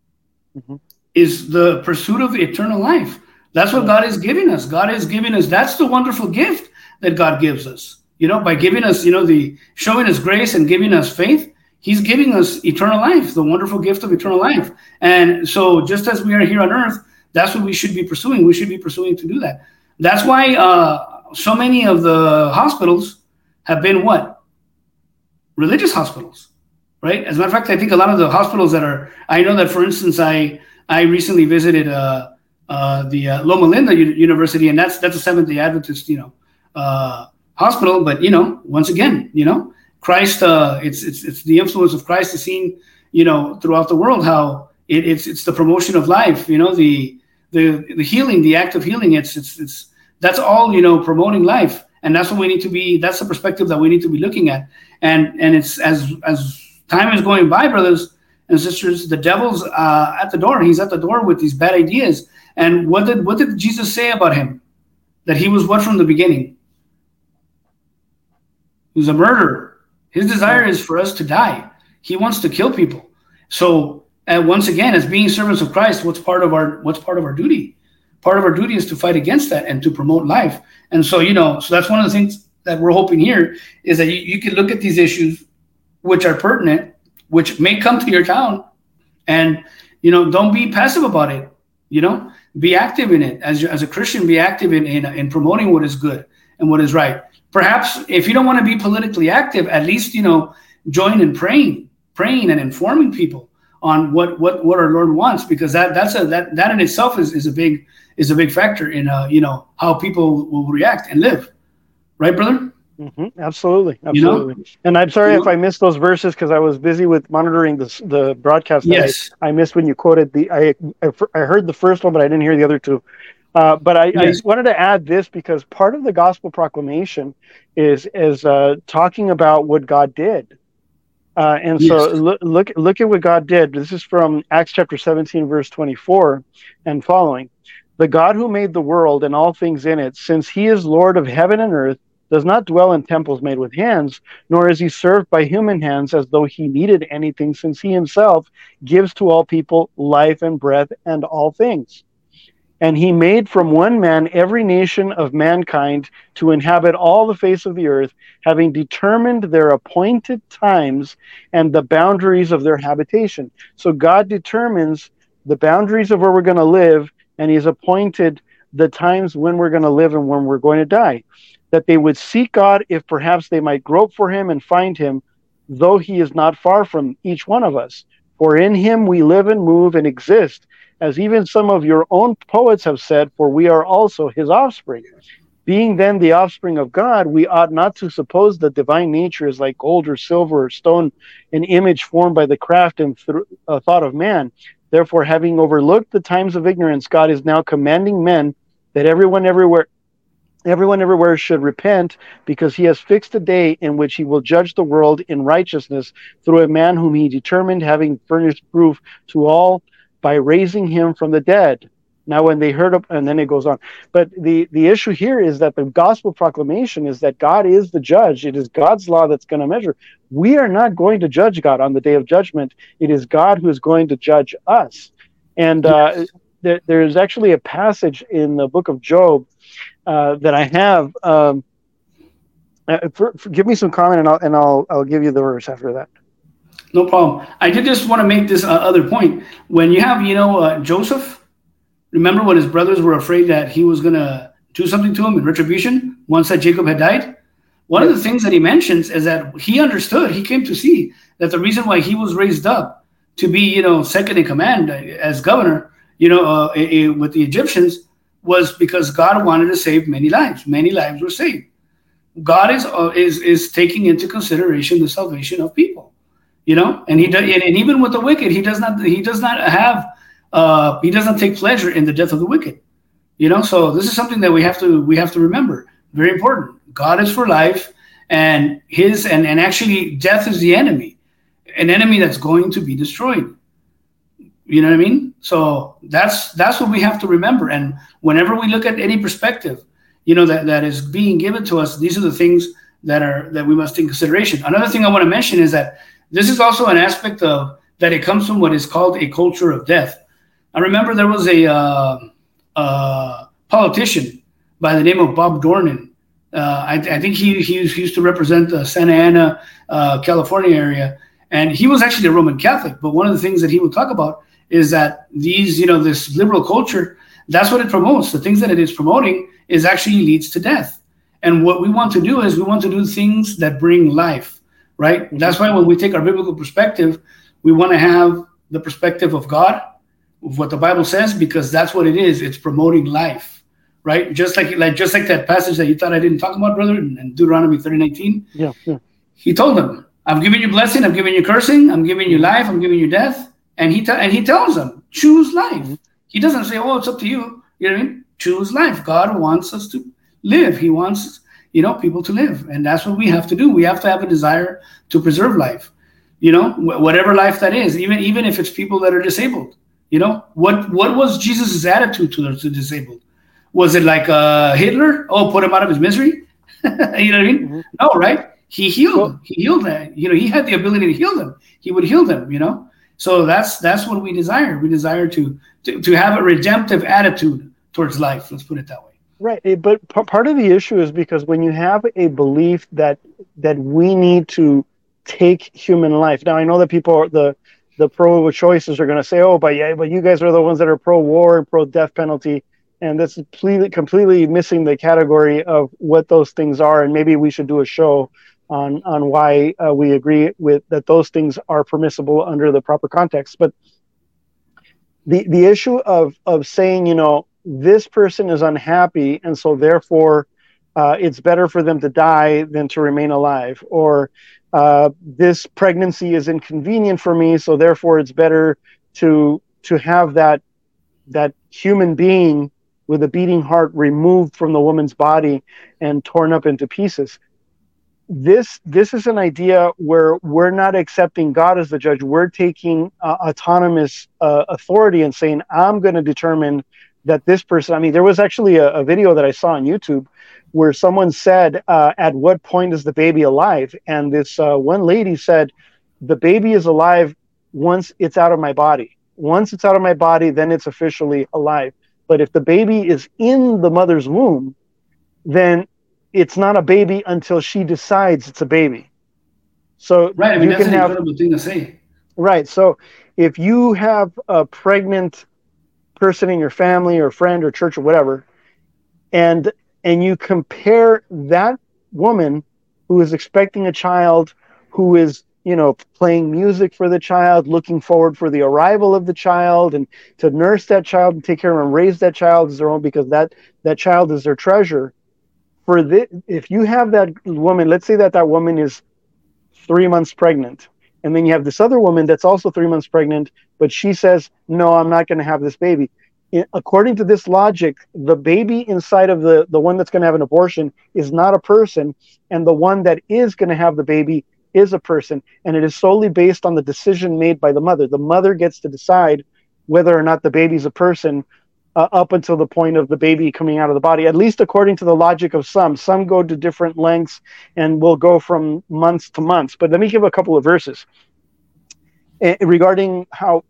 Is the pursuit of eternal life. That's what God is giving us. God is giving us. That's the wonderful gift that God gives us. By giving us, the showing us grace and giving us faith. He's giving us eternal life, the wonderful gift of eternal life. And so, just as we are here on earth, that's what we should be pursuing. We should be pursuing to do that. That's why so many of the hospitals have been what? Religious hospitals, right? As a matter of fact, I think a lot of the hospitals I know that, for instance, I recently visited the Loma Linda University, and that's a Seventh-day Adventist, hospital. But once again, Christ, it's the influence of Christ is seen, throughout the world. How it's the promotion of life, the healing, the act of healing. It's that's all promoting life, and that's what we need to be. That's the perspective that we need to be looking at. And it's as time is going by, brothers and sisters, the devil's at the door. He's at the door with these bad ideas. And what did Jesus say about him? That he was what from the beginning? He was a murderer. His desire is for us to die. He wants to kill people. So once again, as being servants of Christ, what's part of our duty? Part of our duty is to fight against that and to promote life. And so, so that's one of the things that we're hoping here is that you can look at these issues which are pertinent, which may come to your town, and, don't be passive about it. Be active in it. As a Christian, be active in promoting what is good and what is right. Perhaps if you don't want to be politically active, at least, join in praying and informing people on what our Lord wants, because that in itself is a big factor in how people will react and live. Right, brother? Absolutely. You know? And I'm sorry if I missed those verses because I was busy with monitoring the broadcast that I missed when you quoted I heard the first one, but I didn't hear the other two. But I wanted to add this because part of the gospel proclamation is talking about what God did. And so look at what God did. This is from Acts chapter 17, verse 24 and following. The God who made the world and all things in it, since he is Lord of heaven and earth, does not dwell in temples made with hands, nor is he served by human hands as though he needed anything, since he himself gives to all people life and breath and all things. And he made from one man every nation of mankind to inhabit all the face of the earth, having determined their appointed times and the boundaries of their habitation. So God determines the boundaries of where we're going to live, and he's appointed the times when we're going to live and when we're going to die. That they would seek God if perhaps they might grope for him and find him, though he is not far from each one of us. For in him we live and move and exist, as even some of your own poets have said, for we are also his offspring. Being then the offspring of God, we ought not to suppose the divine nature is like gold or silver or stone, an image formed by the craft and thought of man. Therefore, having overlooked the times of ignorance, God is now commanding men that everyone everywhere should repent, because he has fixed a day in which he will judge the world in righteousness through a man whom he determined, having furnished proof to all by raising him from the dead. Now when they heard of, and then it goes on. But the issue here is that the gospel proclamation is that God is the judge. It is God's law that's going to measure. We are not going to judge God on the day of judgment. It is God who is going to judge us. And there's actually a passage in the book of Job that I have. Give me some comment, and I'll give you the verse after that. No problem. I did just want to make this other point. When you have, Joseph, remember when his brothers were afraid that he was going to do something to him in retribution once that Jacob had died? One of the things that he mentions is that he understood, he came to see that the reason why he was raised up to be, second in command as governor, with the Egyptians, was because God wanted to save many lives. Many lives were saved. God is taking into consideration the salvation of people. And he does, and even with the wicked, he does not take pleasure in the death of the wicked. So this is something that we have to remember. Very important. God is for life, and actually death is the enemy, an enemy that's going to be destroyed. You know what I mean? So that's what we have to remember. And whenever we look at any perspective, that is being given to us, these are the things that we must take in consideration. Another thing I want to mention is that this is also an aspect of that it comes from what is called a culture of death. I remember there was a politician by the name of Bob Dornan. I think he used to represent the Santa Ana, California area, and he was actually a Roman Catholic. But one of the things that he would talk about is that this liberal culture, that's what it promotes. The things that it is promoting is actually leads to death. And what we want to do is we want to do things that bring life, right? That's why when we take our biblical perspective, we want to have the perspective of God, of what the Bible says, because that's what it is. It's promoting life, right? Just like that passage that you thought I didn't talk about, brother, in Deuteronomy 30:19. Yeah. He told them, "I'm giving you blessing, I'm giving you cursing, I'm giving you life, I'm giving you death." And he tells them, choose life. He doesn't say, "Oh, it's up to you." You know what I mean? Choose life. God wants us to live. He wants, people to live. And that's what we have to do. We have to have a desire to preserve life, whatever life that is, even if it's people that are disabled. What was Jesus's attitude to the disabled? Was it like Hitler? Oh, put him out of his misery? You know what I mean? Mm-hmm. No, right? He healed. He healed that. He had the ability to heal them. He would heal them, So that's what we desire. We desire to have a redemptive attitude towards life. Let's put it that way. Right, but part of the issue is because when you have a belief that we need to take human life. Now I know that people, the pro-choices are going to say, "Oh, but you guys are the ones that are pro-war and pro-death penalty," and that's completely missing the category of what those things are. And maybe we should do a show on why we agree with that those things are permissible under the proper context. But the issue of saying, this person is unhappy, and so therefore it's better for them to die than to remain alive, or this pregnancy is inconvenient for me, so therefore it's better to have that human being with a beating heart removed from the woman's body and torn up into pieces. This is an idea where we're not accepting God as the judge. We're taking autonomous authority and saying, I'm going to determine that this person. I mean, there was actually a video that I saw on YouTube where someone said, at what point is the baby alive? And this one lady said, the baby is alive once it's out of my body. Once it's out of my body, then it's officially alive. But if the baby is in the mother's womb, then it's not a baby until she decides it's a baby. So right, I mean, that's an incredible thing to say. Right. So if you have a pregnant person in your family or friend or church or whatever, and you compare that woman who is expecting a child, who is, playing music for the child, looking forward for the arrival of the child, and to nurse that child and take care of and raise that child as their own, because that child is their treasure. If you have that woman, let's say that woman is 3 months pregnant, and then you have this other woman that's also 3 months pregnant, but she says, no, I'm not going to have this baby. According to this logic, the baby inside of the one that's going to have an abortion is not a person, and the one that is going to have the baby is a person, and it is solely based on the decision made by the mother. The mother gets to decide whether or not the baby's a person up until the point of the baby coming out of the body, at least according to the logic of some. Some go to different lengths and will go from months to months. But let me give a couple of verses regarding how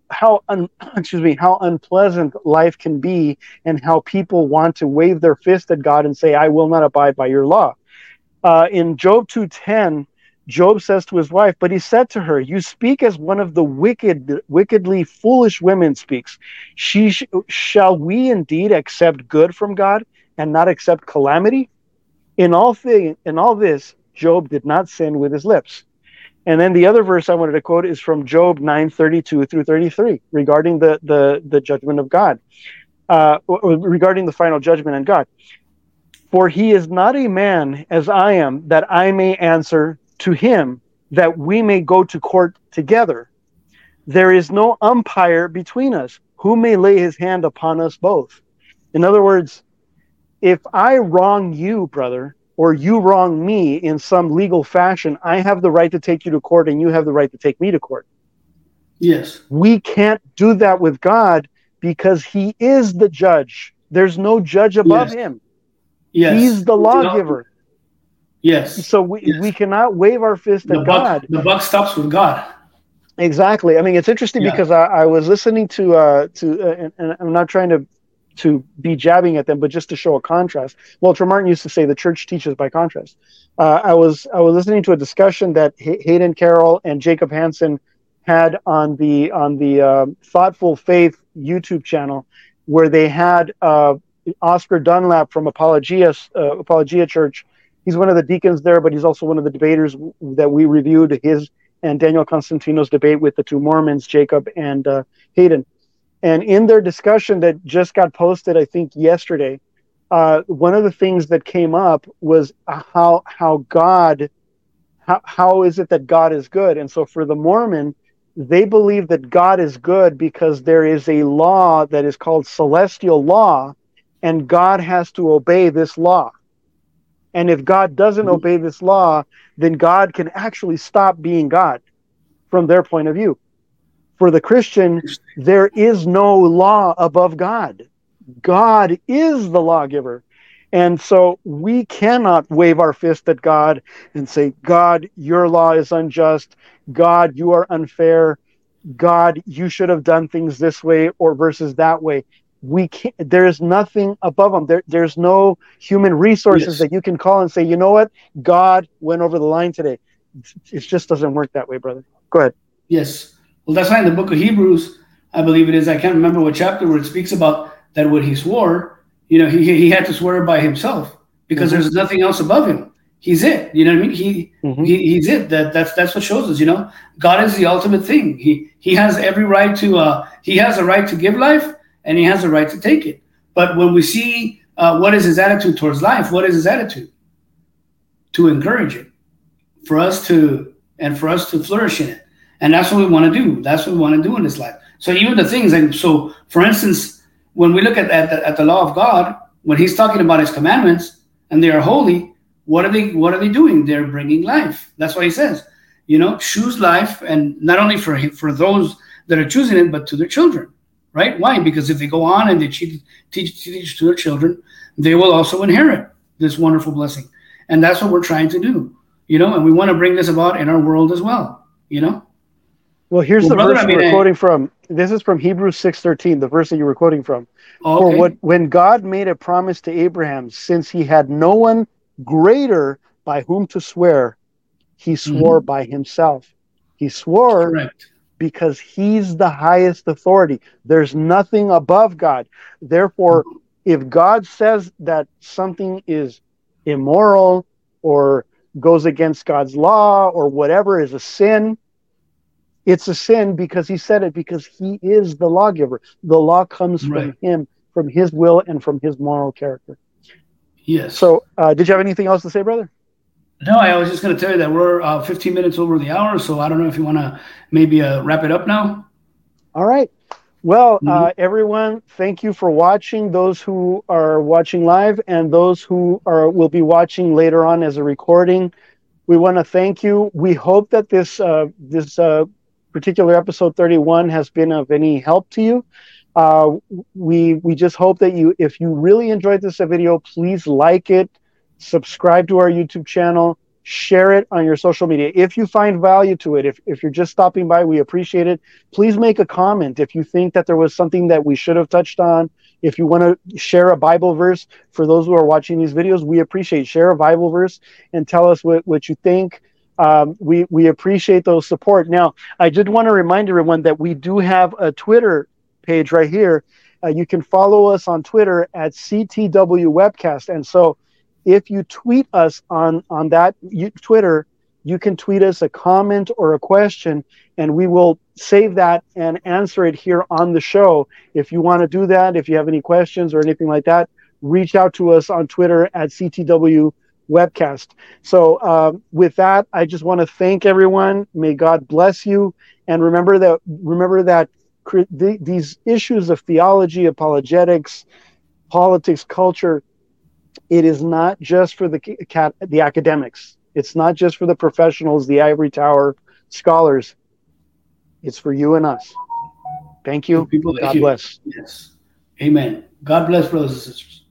unpleasant life can be, and how people want to wave their fist at God and say, I will not abide by your law. In Job 2:10, Job says to his wife, but he said to her, you speak as one of the wickedly foolish women speaks. Shall we indeed accept good from God and not accept calamity? In all this, Job did not sin with his lips. And then the other verse I wanted to quote is from Job 9:32 through 33, regarding the judgment of God, regarding the final judgment on God. For he is not a man as I am, that I may answer to him, that we may go to court together. There is no umpire between us, who may lay his hand upon us both. In other words, if I wrong you, brother, or you wrong me in some legal fashion, I have the right to take you to court, and you have the right to take me to court. Yes. We can't do that with God, because he is the judge. There's no judge above him. Yes. He's the lawgiver. Yes. So we cannot wave our fist at God. The buck stops with God. Exactly. I mean, it's interesting because I was listening to and I'm not trying to be jabbing at them, but just to show a contrast. Walter Martin used to say the church teaches by contrast. I was listening to a discussion that Hayden Carroll and Jacob Hansen had on the Thoughtful Faith YouTube channel, where they had Oscar Dunlap from Apologia Church. He's one of the deacons there, but he's also one of the debaters that we reviewed, his and Daniel Constantino's debate with the two Mormons, Jacob and Hayden. And in their discussion that just got posted, I think yesterday, one of the things that came up was how is it that God is good? And so for the Mormon, they believe that God is good because there is a law that is called celestial law, and God has to obey this law. And if God doesn't obey this law, then God can actually stop being God from their point of view. For the Christian, there is no law above God. God is the lawgiver. And so we cannot wave our fist at God and say, God, your law is unjust. God, you are unfair. God, you should have done things this way or versus that way. We can't. There's nothing above them. There's no human resources that you can call and say, you know what, God went over the line today. It just doesn't work that way, brother. Go ahead. Yes. Well, that's why in the book of Hebrews, I believe it is, I can't remember what chapter, where it speaks about that when he swore, he had to swear by himself, because there's nothing else above him. He's it. You know what I mean? He's it. That's what shows us. God is the ultimate thing. He has every right to. He has a right to give life, and he has a right to take it. But when we see what is his attitude towards life? What is his attitude? To encourage it, for us to flourish in it. And that's what we want to do. That's what we want to do in this life. So even the things, and so for instance, when we look at the law of God, when he's talking about his commandments and they are holy, what are they doing? They're bringing life. That's what he says. Choose life, and not only for those that are choosing it, but to their children, right? Why? Because if they go on and they teach to their children, they will also inherit this wonderful blessing. And that's what we're trying to do, and we want to bring this about in our world as well, Well, here's the verse we're quoting from. This is from Hebrews 6:13, the verse that you were quoting from. Okay. For when God made a promise to Abraham, since he had no one greater by whom to swear, he swore by himself. He swore because he's the highest authority. There's nothing above God. Therefore, if God says that something is immoral or goes against God's law or whatever is a sin, it's a sin because he said it, because he is the lawgiver. The law comes from him, from his will and from his moral character. Yes. So did you have anything else to say, brother? No, I was just going to tell you that we're 15 minutes over the hour, so I don't know if you want to maybe wrap it up now. All right. Well, everyone, thank you for watching. Those who are watching live and those who will be watching later on as a recording, we want to thank you. We hope that this particular episode 31 has been of any help to you. We just hope that if you really enjoyed this video, please like it, subscribe to our YouTube channel, share it on your social media. If you find value to it, if you're just stopping by, we appreciate it. Please make a comment if you think that there was something that we should have touched on. If you want to share a Bible verse for those who are watching these videos, we appreciate. Share a Bible verse and tell us what you think. We appreciate those support. Now, I did want to remind everyone that we do have a Twitter page right here. You can follow us on Twitter at CTW Webcast. And so if you tweet us on that Twitter, you can tweet us a comment or a question, and we will save that and answer it here on the show. If you want to do that, if you have any questions or anything like that, reach out to us on Twitter at CTW Webcast. So with that, I just want to thank everyone. May God bless you. And remember that these issues of theology, apologetics, politics, culture, it is not just for the academics. It's not just for the professionals, the ivory tower scholars. It's for you and us. Thank you. God bless. Yes. Amen. God bless, brothers and sisters.